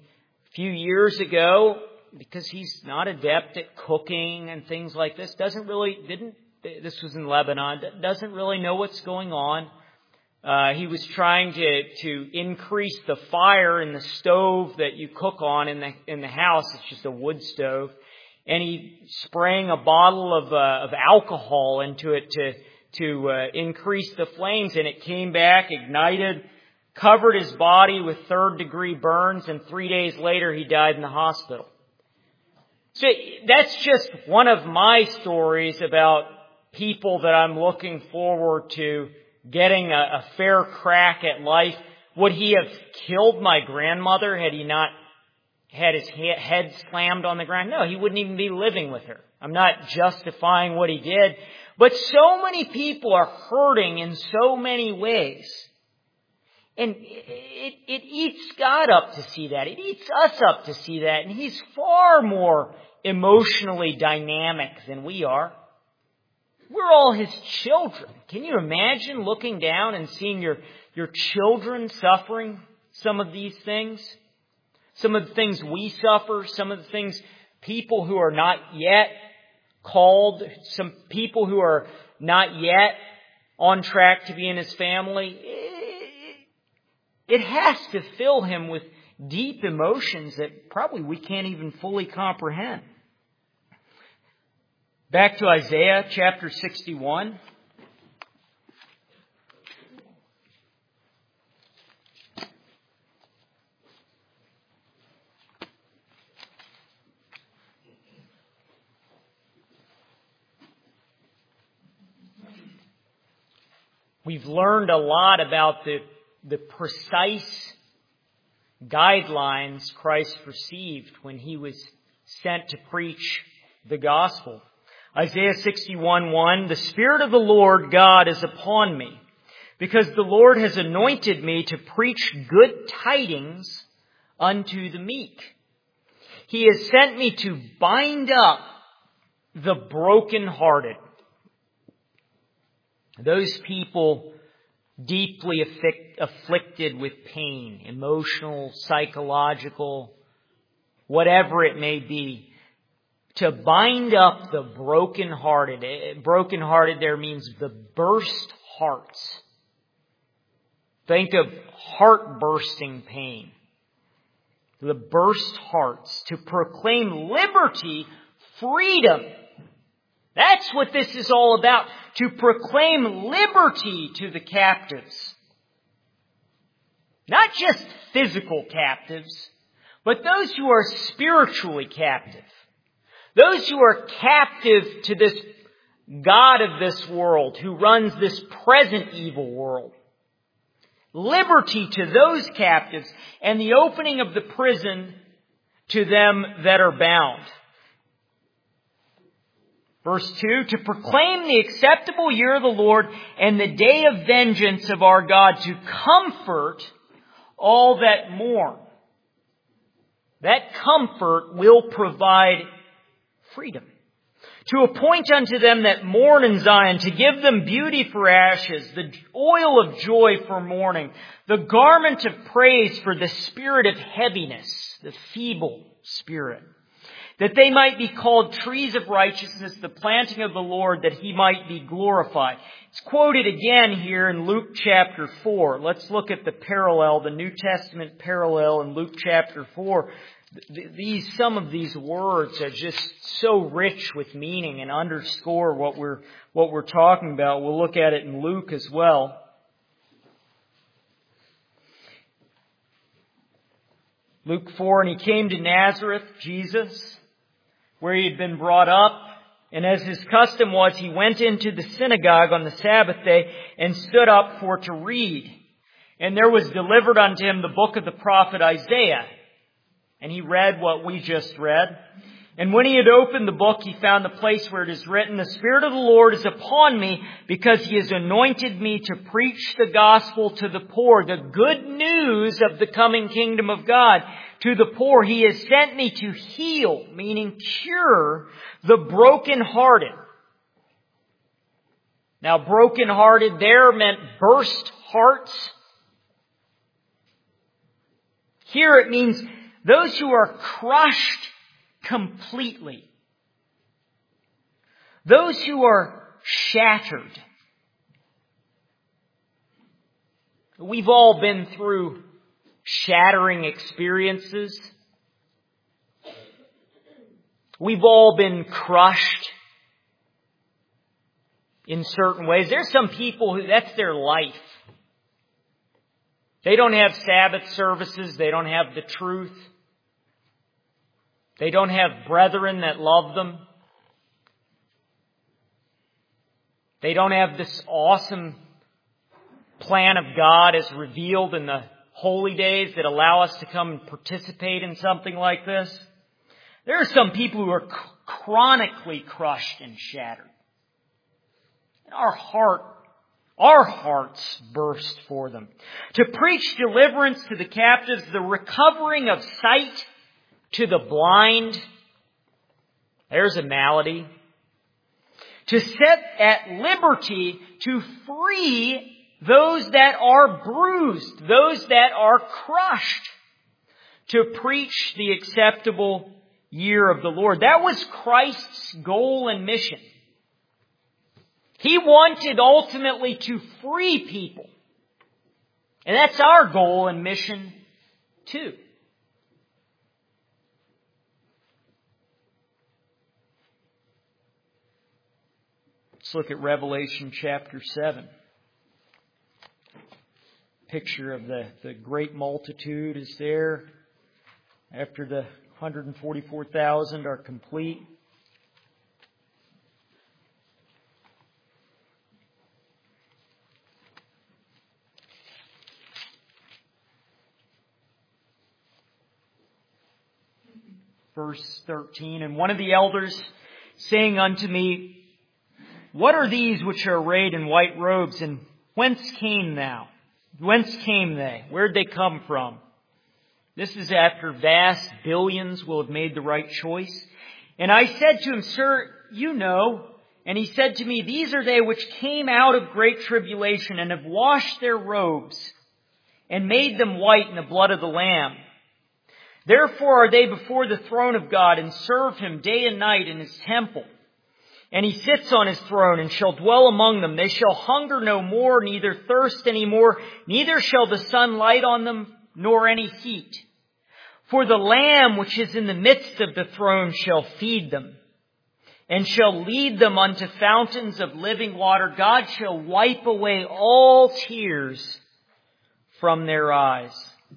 A few years ago, because he's not adept at cooking and things like this, doesn't really, didn't, this was in Lebanon, doesn't really know what's going on. Uh, he was trying to, to increase the fire in the stove that you cook on in the, in the house. It's just a wood stove. And he sprang a bottle of, uh, of alcohol into it to, to, uh, increase the flames, and it came back, ignited, covered his body with third degree burns, and three days later he died in the hospital. So that's just one of my stories about people that I'm looking forward to getting a, a fair crack at life. Would he have killed my grandmother had he not had his head slammed on the ground? No, he wouldn't even be living with her. I'm not justifying what he did. But so many people are hurting in so many ways. And it, it eats God up to see that. It eats us up to see that. And He's far more emotionally dynamic than we are. We're all His children. Can you imagine looking down and seeing your, your children suffering some of these things? Some of the things we suffer, some of the things people who are not yet called, some people who are not yet on track to be in His family. It has to fill him with deep emotions that probably we can't even fully comprehend. Back to Isaiah chapter sixty-one. We've learned a lot about the, the precise guidelines Christ received when He was sent to preach the gospel. Isaiah sixty-one one, "The Spirit of the Lord God is upon me, because the Lord has anointed me to preach good tidings unto the meek. He has sent me to bind up the brokenhearted." Those people deeply afflict, afflicted with pain, emotional, psychological, whatever it may be. To bind up the brokenhearted. Brokenhearted there means the burst hearts. Think of heart-bursting pain. The burst hearts. To proclaim liberty, freedom. That's what this is all about. To proclaim liberty to the captives. Not just physical captives, but those who are spiritually captive. Those who are captive to this God of this world, who runs this present evil world. Liberty to those captives, and the opening of the prison to them that are bound. Verse two, "To proclaim the acceptable year of the Lord and the day of vengeance of our God, to comfort all that mourn." That comfort will provide freedom. "To appoint unto them that mourn in Zion, to give them beauty for ashes, the oil of joy for mourning, the garment of praise for the spirit of heaviness," the feeble spirit, "that they might be called trees of righteousness, the planting of the Lord, that He might be glorified." It's quoted again here in Luke chapter four. Let's look at the parallel, the New Testament parallel in Luke chapter four. These, some of these words are just so rich with meaning and underscore what we're, what we're talking about. We'll look at it in Luke as well. Luke four, "And He came to Nazareth," Jesus, "where He had been brought up. And as His custom was, He went into the synagogue on the Sabbath day and stood up for to read. And there was delivered unto Him the book of the prophet Isaiah. And He read what we just read. And when He had opened the book, He found the place where it is written, 'The Spirit of the Lord is upon me, because He has anointed me to preach the gospel to the poor,' the good news of the coming kingdom of God. 'To the poor He has sent me to heal,'" meaning cure, "the brokenhearted." Now, brokenhearted there meant burst hearts. Here it means Those who are crushed completely. Those who are shattered. We've all been through shattering experiences. We've all been crushed in certain ways. There's some people who that's their life. They don't have Sabbath services. They don't have the truth. They don't have brethren that love them. They don't have this awesome plan of God as revealed in the holy days that allow us to come and participate in something like this. There are some people who are chronically crushed and shattered. And our heart, our hearts burst for them. To preach deliverance to the captives, the recovering of sight to the blind. There's a malady. To set at liberty, to free those that are bruised, those that are crushed. To preach the acceptable year of the Lord. That was Christ's goal and mission. He wanted ultimately to free people. And that's our goal and mission too. Let's look at Revelation chapter seven. Picture of the, the great multitude is there after the one hundred forty-four thousand are complete. Verse thirteen, and one of the elders saying unto me, what are these which are arrayed in white robes, and whence came thou? Whence came they? Where'd they come from? This is after vast billions will have made the right choice. And I said to him, Sir, you know. And he said to me, these are they which came out of great tribulation and have washed their robes and made them white in the blood of the Lamb. Therefore are they before the throne of God and serve Him day and night in His temple. And He sits on His throne and shall dwell among them. They shall hunger no more, neither thirst any more, neither shall the sun light on them, nor any heat. For the Lamb which is in the midst of the throne shall feed them, and shall lead them unto fountains of living water. God shall wipe away all tears from their eyes.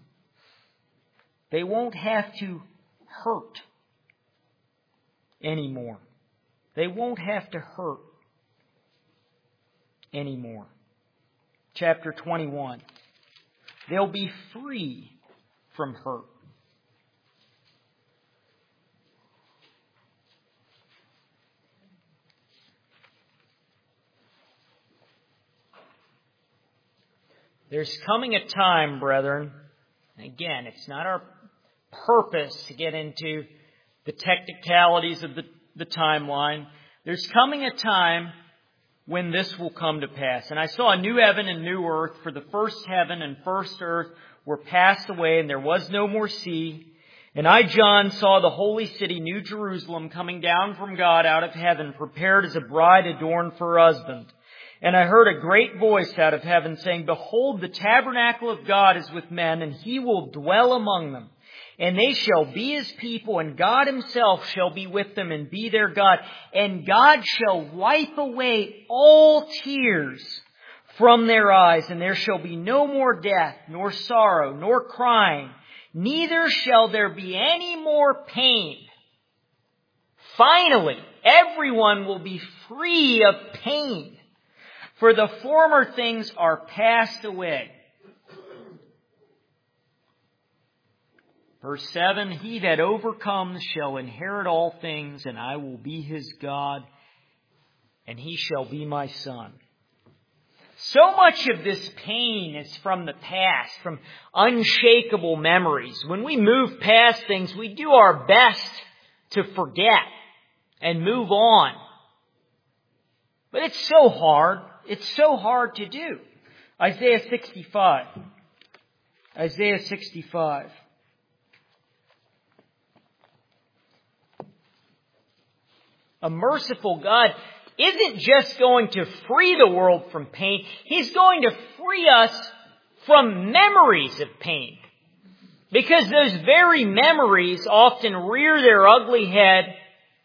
They won't have to hurt anymore. They won't have to hurt anymore. Chapter twenty-one. They'll be free from hurt. There's coming a time, brethren, again, it's not our purpose to get into the technicalities of the the timeline. There's coming a time when this will come to pass. And I saw a new heaven and new earth, for the first heaven and first earth were passed away, and there was no more sea. And I, John, saw the holy city, New Jerusalem, coming down from God out of heaven, prepared as a bride adorned for her husband. And I heard a great voice out of heaven saying, Behold, the tabernacle of God is with men, and He will dwell among them. And they shall be His people, and God Himself shall be with them and be their God. And God shall wipe away all tears from their eyes, and there shall be no more death, nor sorrow, nor crying. Neither shall there be any more pain. Finally, everyone will be free of pain, for the former things are passed away. Verse seven, He that overcomes shall inherit all things, and I will be his God, and he shall be my son. So much of this pain is from the past, from unshakable memories. When we move past things, we do our best to forget and move on. But it's so hard. It's so hard to do. Isaiah sixty-five. Isaiah sixty-five. A merciful God isn't just going to free the world from pain. He's going to free us from memories of pain. Because those very memories often rear their ugly head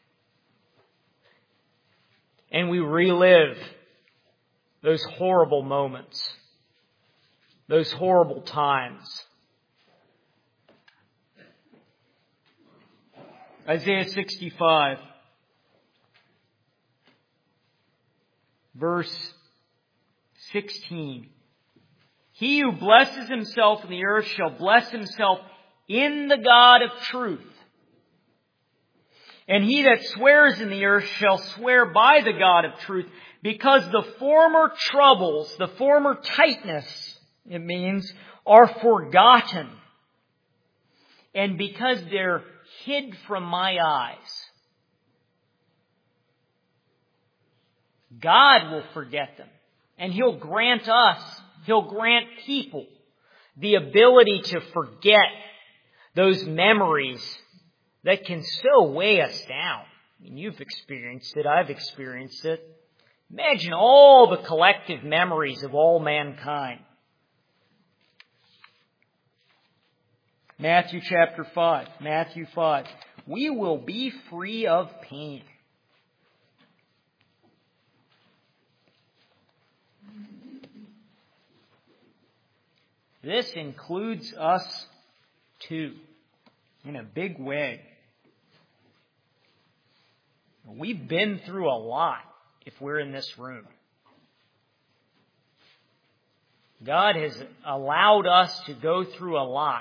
and we relive those horrible moments, those horrible times. Isaiah sixty-five, verse sixteen. He who blesses himself in the earth shall bless himself in the God of truth. And he that swears in the earth shall swear by the God of truth, because the former troubles, the former tightness, it means, are forgotten. And because they're hid from my eyes. God will forget them. And He'll grant us, He'll grant people the ability to forget those memories that can so weigh us down. I mean, you've experienced it. I've experienced it. Imagine all the collective memories of all mankind. Matthew chapter five. Matthew five. We will be free of pain. This includes us too, in a big way. We've been through a lot if we're in this room. God has allowed us to go through a lot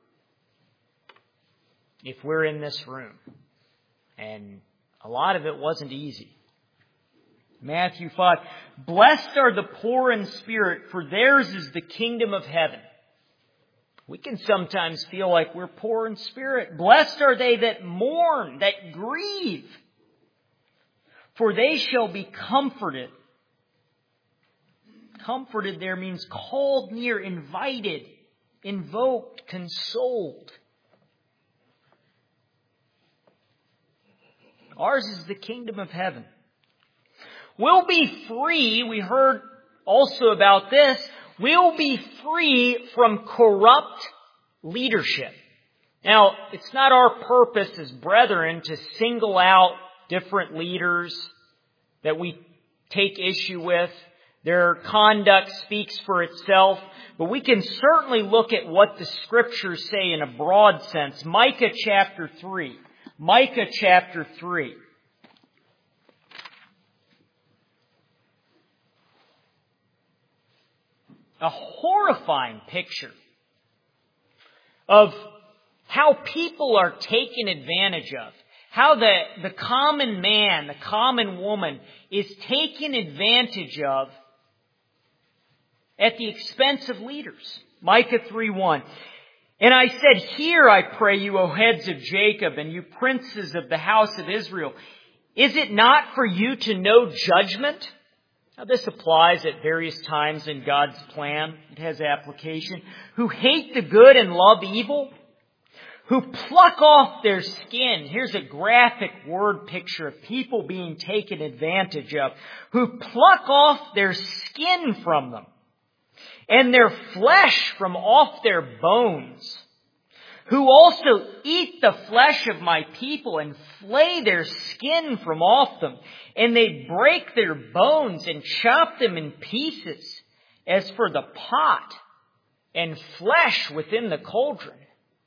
if we're in this room. And a lot of it wasn't easy. Matthew five. Blessed are the poor in spirit, for theirs is the kingdom of heaven. We can sometimes feel like we're poor in spirit. Blessed are they that mourn, that grieve, for they shall be comforted. Comforted there means called near, invited, invoked, consoled. Ours is the kingdom of heaven. We'll be free, we heard also about this, we'll be free from corrupt leadership. Now, it's not our purpose as brethren to single out different leaders that we take issue with. Their conduct speaks for itself, but we can certainly look at what the Scriptures say in a broad sense. Micah chapter three. Micah chapter three. A horrifying picture of how people are taken advantage of. How the, the common man, the common woman is taken advantage of at the expense of leaders. Micah three one. And I said, hear, I pray you, O heads of Jacob, and you princes of the house of Israel. Is it not for you to know judgment? Now this applies at various times in God's plan. It has application. Who hate the good and love evil. Who pluck off their skin. Here's a graphic word picture of people being taken advantage of. Who pluck off their skin from them. And their flesh from off their bones. Who also eat the flesh of my people and flay their skin from off them. And they break their bones and chop them in pieces as for the pot and flesh within the cauldron.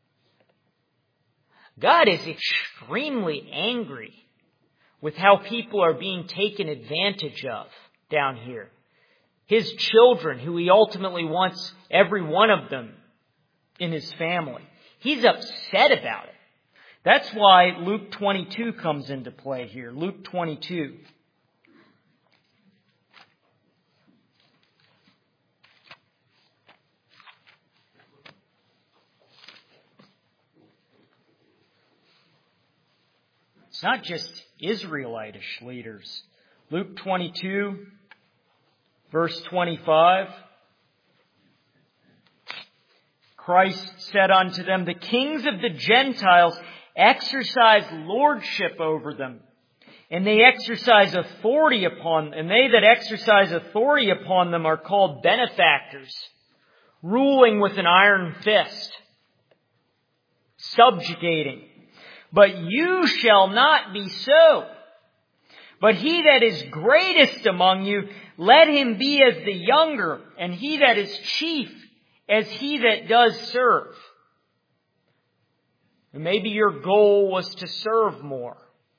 God is extremely angry with how people are being taken advantage of down here. His children, who He ultimately wants every one of them in His family. He's upset about it. That's why Luke twenty-two comes into play here. Luke twenty-two. It's not just Israelitish leaders. Luke twenty-two, verse twenty-five. Christ said unto them, the kings of the Gentiles exercise lordship over them, And they exercise authority upon, and they that exercise authority upon them are called benefactors, ruling with an iron fist, subjugating. But you shall not be so. But he that is greatest among you, let him be as the younger, and he that is chief as he that does serve. And maybe your goal was to serve more.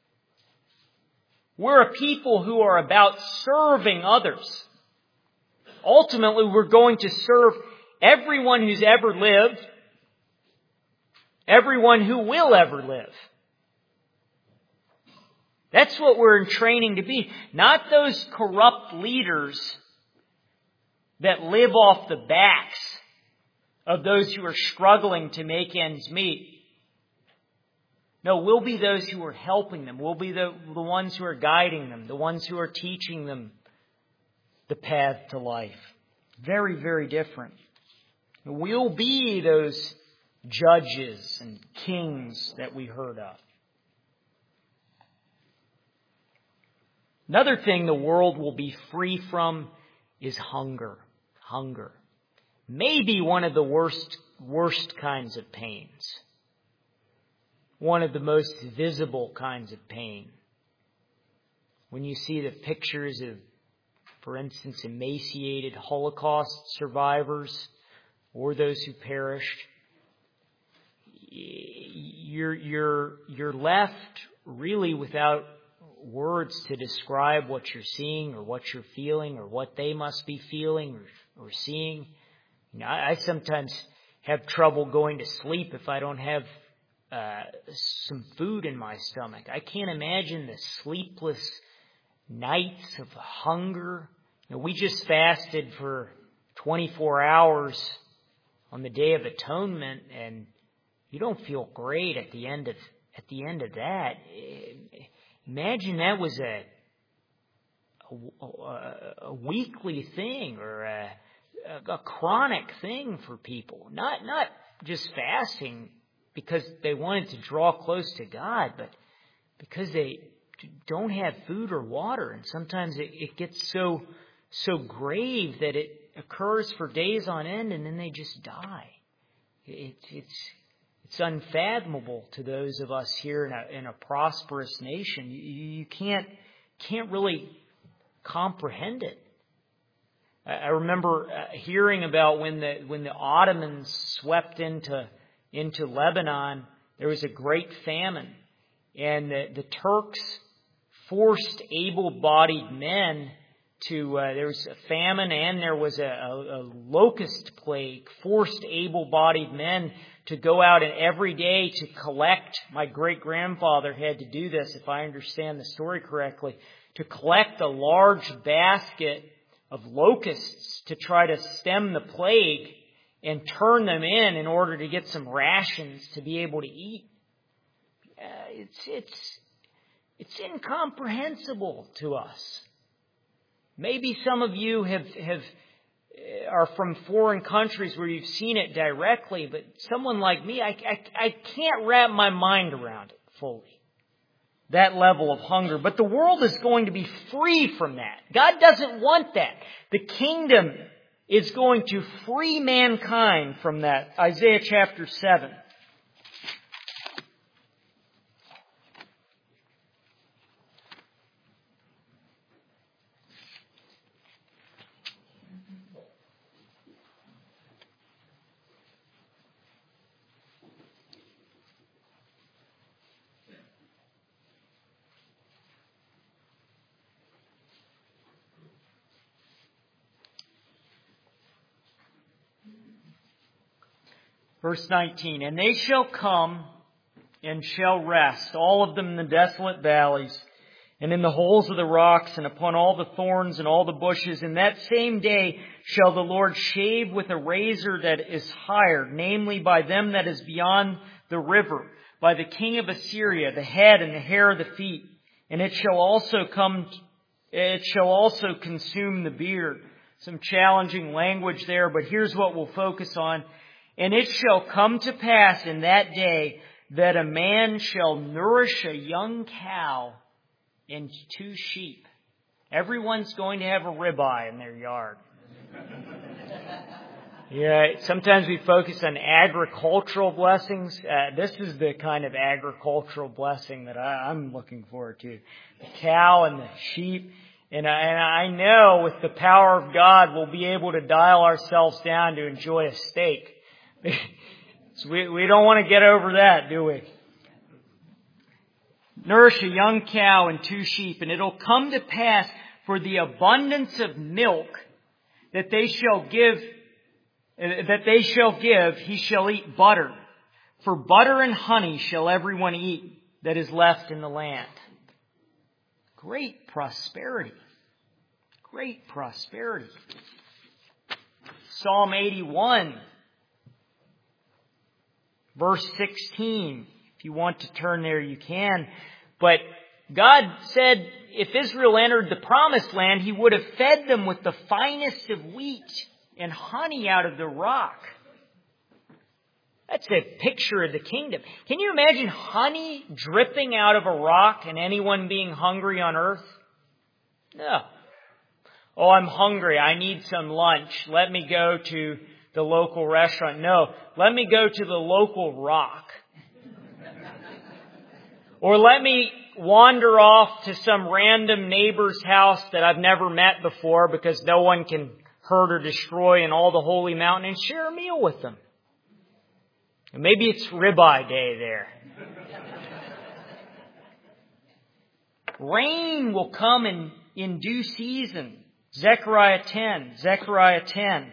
We're a people who are about serving others. Ultimately, we're going to serve everyone who's ever lived, everyone who will ever live. That's what we're in training to be. Not those corrupt leaders that live off the backs of those who are struggling to make ends meet. No, we'll be those who are helping them. We'll be the, the ones who are guiding them, the ones who are teaching them the path to life. Very, very different. We'll be those judges and kings that we heard of. Another thing the world will be free from is hunger. Hunger. Maybe one of the worst, worst kinds of pains. One of the most visible kinds of pain. When you see the pictures of, for instance, emaciated Holocaust survivors or those who perished, you're, you're, you're left really without words to describe what you're seeing or what you're feeling or what they must be feeling or, or seeing. You know, I, I sometimes have trouble going to sleep if I don't have uh, some food in my stomach. I can't imagine the sleepless nights of hunger. You know, we just fasted for twenty-four hours on the Day of Atonement, and you don't feel great at the end of at the end of that. Imagine that was a a, a weekly thing or a, a chronic thing for people. Not not just fasting because they wanted to draw close to God, but because they don't have food or water, and sometimes it, it gets so so grave that it occurs for days on end, and then they just die. It, it's It's unfathomable to those of us here in a, in a prosperous nation. You, you can't can't really comprehend it. I, I remember uh, hearing about when the when the Ottomans swept into into Lebanon, there was a great famine, and the, the Turks forced able-bodied men to. Uh, there was a famine, and there was a, a, a locust plague. Forced able-bodied men to go out and every day to collect, my great-grandfather had to do this, if I understand the story correctly, to collect a large basket of locusts to try to stem the plague and turn them in in order to get some rations to be able to eat. Uh, it's, it's, it's incomprehensible to us. Maybe some of you have, have are from foreign countries where you've seen it directly, but someone like me, I, I, I can't wrap my mind around it fully. That level of hunger. But the world is going to be free from that. God doesn't want that. The kingdom is going to free mankind from that. Isaiah chapter seven. Verse nineteen, and they shall come and shall rest, all of them in the desolate valleys, and in the holes of the rocks, and upon all the thorns and all the bushes. And that same day shall the Lord shave with a razor that is hired, namely by them that is beyond the river, by the king of Assyria, the head and the hair of the feet. And it shall also come, it shall also consume the beard. Some challenging language there, but here's what we'll focus on. And it shall come to pass in that day that a man shall nourish a young cow and two sheep. Everyone's going to have a ribeye in their yard. Yeah, sometimes we focus on agricultural blessings. Uh, this is the kind of agricultural blessing that I, I'm looking forward to. The cow and the sheep. And I, and I know with the power of God, we'll be able to dial ourselves down to enjoy a steak. So we, we don't want to get over that, do we? Nourish a young cow and two sheep, and it'll come to pass for the abundance of milk that they shall give that they shall give, he shall eat butter. For butter and honey shall everyone eat that is left in the land. Great prosperity. Great prosperity. Psalm eighty-one, verse sixteen. If you want to turn there, you can. But God said if Israel entered the promised land, he would have fed them with the finest of wheat and honey out of the rock. That's a picture of the kingdom. Can you imagine honey dripping out of a rock and anyone being hungry on earth? No. Oh, I'm hungry. I need some lunch. Let me go to the local restaurant. No, let me go to the local rock. Or let me wander off to some random neighbor's house that I've never met before because no one can hurt or destroy in all the holy mountain and share a meal with them. And maybe it's ribeye day there. Rain will come in, in due season. Zechariah ten. Zechariah ten.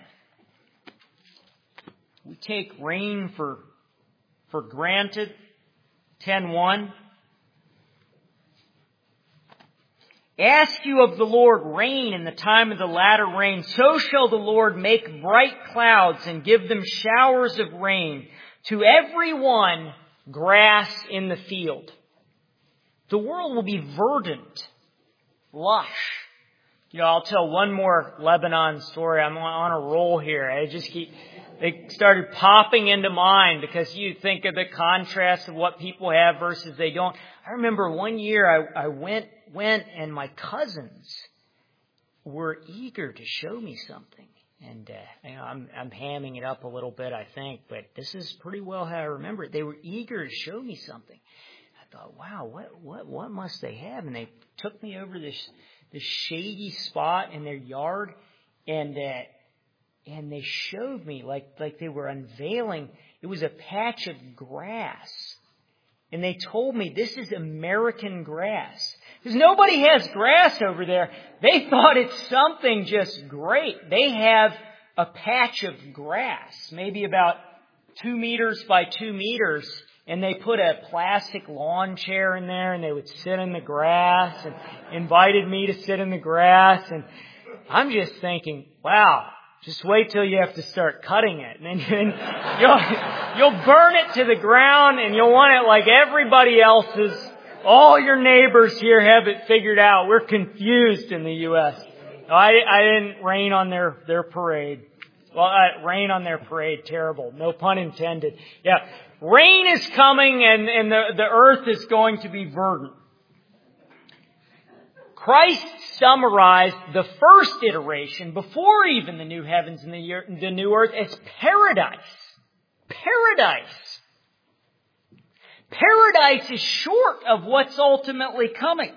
We take rain for, for granted. ten one. Ask you of the Lord rain in the time of the latter rain. So shall the Lord make bright clouds and give them showers of rain. To every one grass in the field. The world will be verdant, lush. You know, I'll tell one more Lebanon story. I'm on a roll here. I just keep, they started popping into mind because you think of the contrast of what people have versus they don't. I remember one year I, I went, went and my cousins were eager to show me something. And uh, you know, I'm, I'm hamming it up a little bit, I think, but this is pretty well how I remember it. They were eager to show me something. I thought, wow, what, what, what must they have? And they took me over this, this shady spot in their yard, and uh, and they showed me like like they were unveiling. It was a patch of grass, and they told me this is American grass. Because nobody has grass over there. They thought it's something just great. They have a patch of grass, maybe about two meters by two meters, and they put a plastic lawn chair in there, and they would sit in the grass and invited me to sit in the grass. And I'm just thinking, wow, just wait till you have to start cutting it. And then you'll, you'll burn it to the ground, and you'll want it like everybody else's. All your neighbors here have it figured out. We're confused in the U S I, I didn't rain on their, their parade. Well, uh, rain on their parade. Terrible. No pun intended. Yeah. Rain is coming and, and the, the earth is going to be verdant. Christ summarized the first iteration before even the new heavens and the, the new earth as paradise. Paradise. Paradise is short of what's ultimately coming.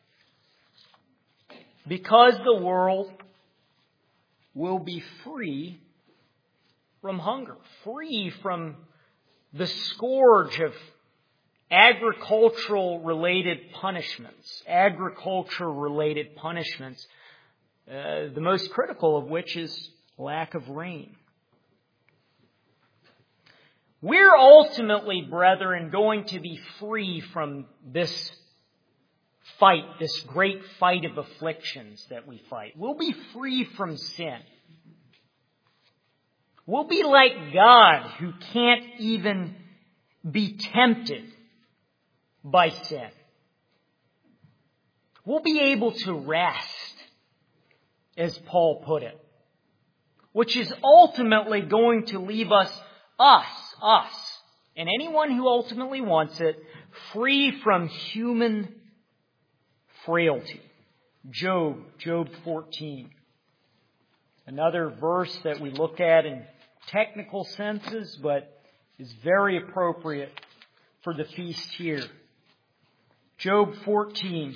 Because the world will be free from hunger, free from the scourge of agricultural related punishments, agriculture related punishments, uh, the most critical of which is lack of rain. We're ultimately, brethren, going to be free from this fight, this great fight of afflictions that we fight. We'll be free from sin. We'll be like God, who can't even be tempted by sin. We'll be able to rest, as Paul put it, which is ultimately going to leave us, us, us, and anyone who ultimately wants it, free from human frailty. Job, Job fourteen. Another verse that we look at in technical senses, but is very appropriate for the feast here. Job fourteen,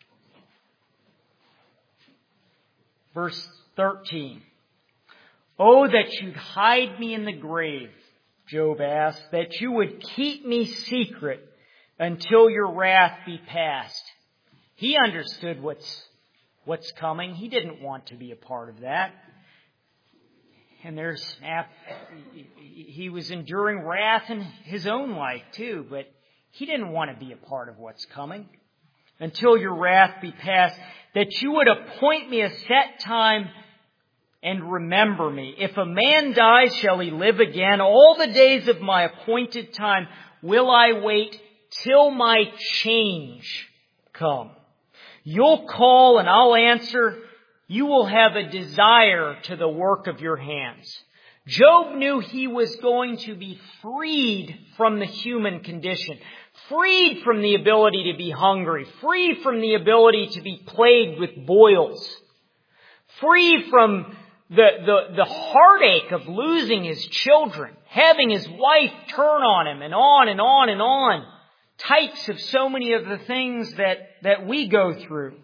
verse thirteen. Oh, that you'd hide me in the grave, Job asked, that you would keep me secret until your wrath be past. He understood what's, what's coming. He didn't want to be a part of that. And there's, he was enduring wrath in his own life too, but he didn't want to be a part of what's coming. Until your wrath be past, that you would appoint me a set time and remember me. If a man dies, shall he live again? All the days of my appointed time will I wait till my change come. You'll call and I'll answer. You will have a desire to the work of your hands. Job knew he was going to be freed from the human condition, freed from the ability to be hungry, free from the ability to be plagued with boils, free from the, the, the heartache of losing his children, having his wife turn on him, and on and on and on. Types of so many of the things that, that we go through.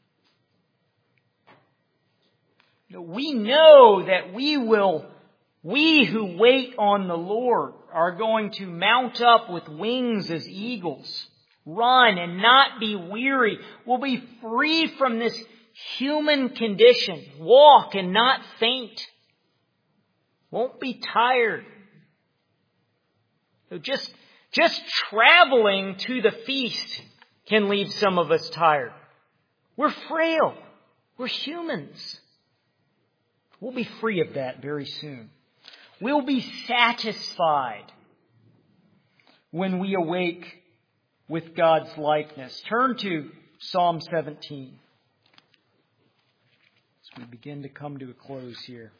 We know that we will, we who wait on the Lord are going to mount up with wings as eagles, run and not be weary. We'll be free from this human condition, walk and not faint. Won't be tired. Just, just traveling to the feast can leave some of us tired. We're frail. We're humans. We'll be free of that very soon. We'll be satisfied when we awake with God's likeness. Turn to Psalm seventeen as we begin to come to a close here.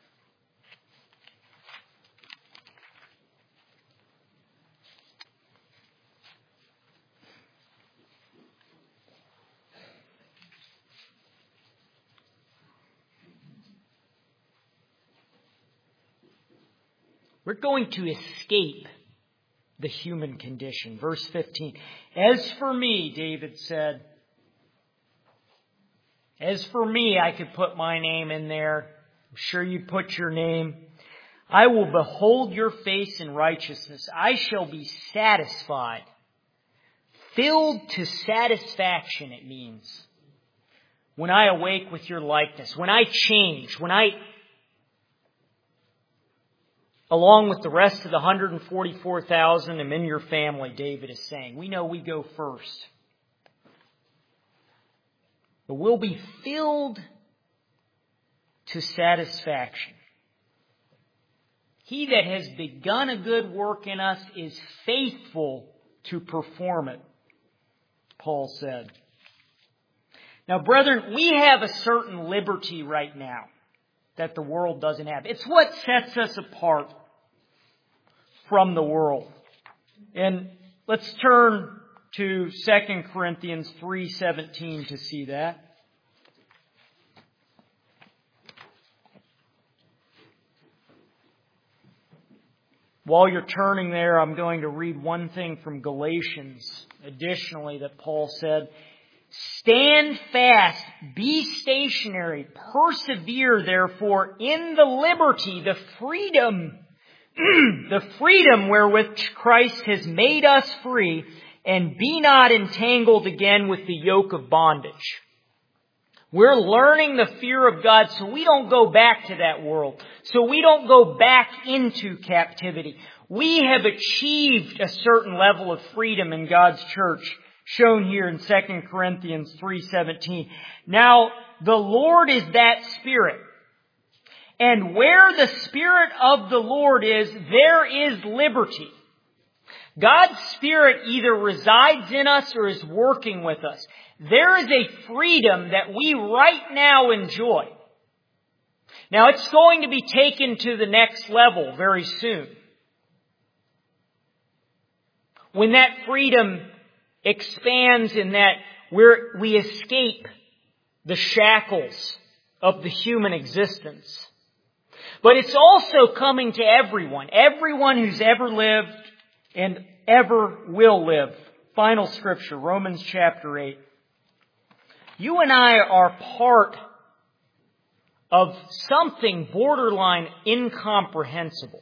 We're going to escape the human condition. Verse fifteen. As for me, David said, as for me, I could put my name in there. I'm sure you'd put your name. I will behold your face in righteousness. I shall be satisfied. Filled to satisfaction, it means. When I awake with your likeness, when I change, when I along with the rest of the one hundred forty-four thousand am in your family, David is saying. We know we go first. But we'll be filled to satisfaction. He that has begun a good work in us is faithful to perform it, Paul said. Now, brethren, we have a certain liberty right now that the world doesn't have. It's what sets us apart from the world. And let's turn to Second Corinthians three seventeen to see that. While you're turning there, I'm going to read one thing from Galatians additionally that Paul said. Stand fast, be stationary, persevere therefore in the liberty, the freedom, the freedom wherewith Christ has made us free, and be not entangled again with the yoke of bondage. We're learning the fear of God so we don't go back to that world, so we don't go back into captivity. We have achieved a certain level of freedom in God's church, shown here in Second Corinthians three seventeen. Now, the Lord is that Spirit. And where the Spirit of the Lord is, there is liberty. God's Spirit either resides in us or is working with us. There is a freedom that we right now enjoy. Now, it's going to be taken to the next level very soon. When that freedom expands in that where we escape the shackles of the human existence. But it's also coming to everyone, everyone who's ever lived and ever will live. Final scripture, Romans chapter eight. You and I are part of something borderline incomprehensible.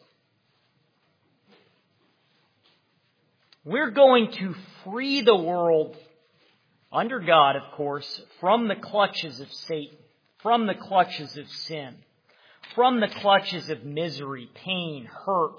We're going to free the world, under God, of course, from the clutches of Satan, from the clutches of sin, from the clutches of misery, pain, hurt.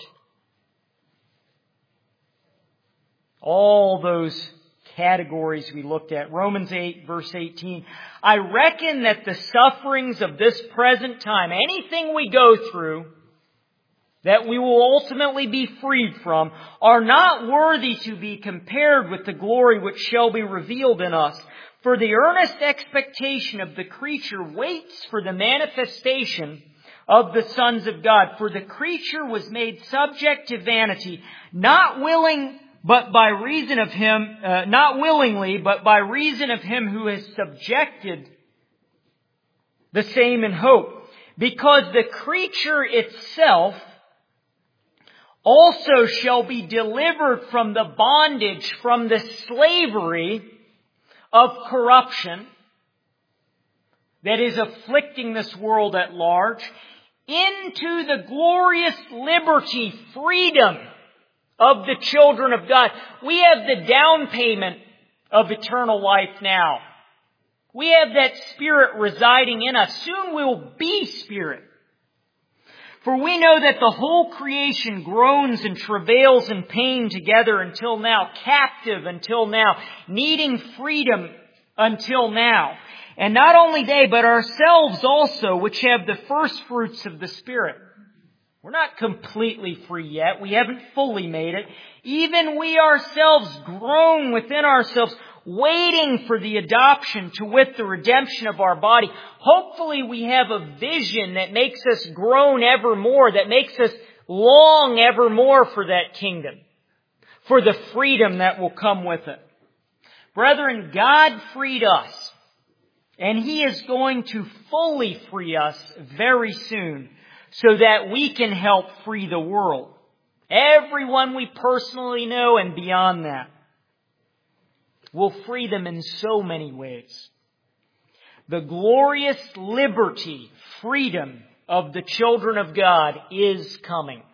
All those categories we looked at. Romans eight, verse eighteen. I reckon that the sufferings of this present time, anything we go through, that we will ultimately be freed from, are not worthy to be compared with the glory which shall be revealed in us. For the earnest expectation of the creature waits for the manifestation of the sons of God. For the creature was made subject to vanity, not willing, but by reason of him, uh, not willingly, but by reason of him who has subjected the same in hope. Because the creature itself also shall be delivered from the bondage, from the slavery of corruption that is afflicting this world at large, into the glorious liberty, freedom of the children of God. We have the down payment of eternal life now. We have that Spirit residing in us. Soon we'll be Spirit. For we know that the whole creation groans and travails in pain together until now, captive until now, needing freedom until now. And not only they, but ourselves also, which have the first fruits of the Spirit. We're not completely free yet. We haven't fully made it. Even we ourselves groan within ourselves, waiting for the adoption, to wit, the redemption of our body. Hopefully we have a vision that makes us groan evermore, that makes us long evermore for that kingdom, for the freedom that will come with it. Brethren, God freed us, and He is going to fully free us very soon, so that we can help free the world. Everyone we personally know and beyond that. We'll free them in so many ways. The glorious liberty, freedom of the children of God is coming.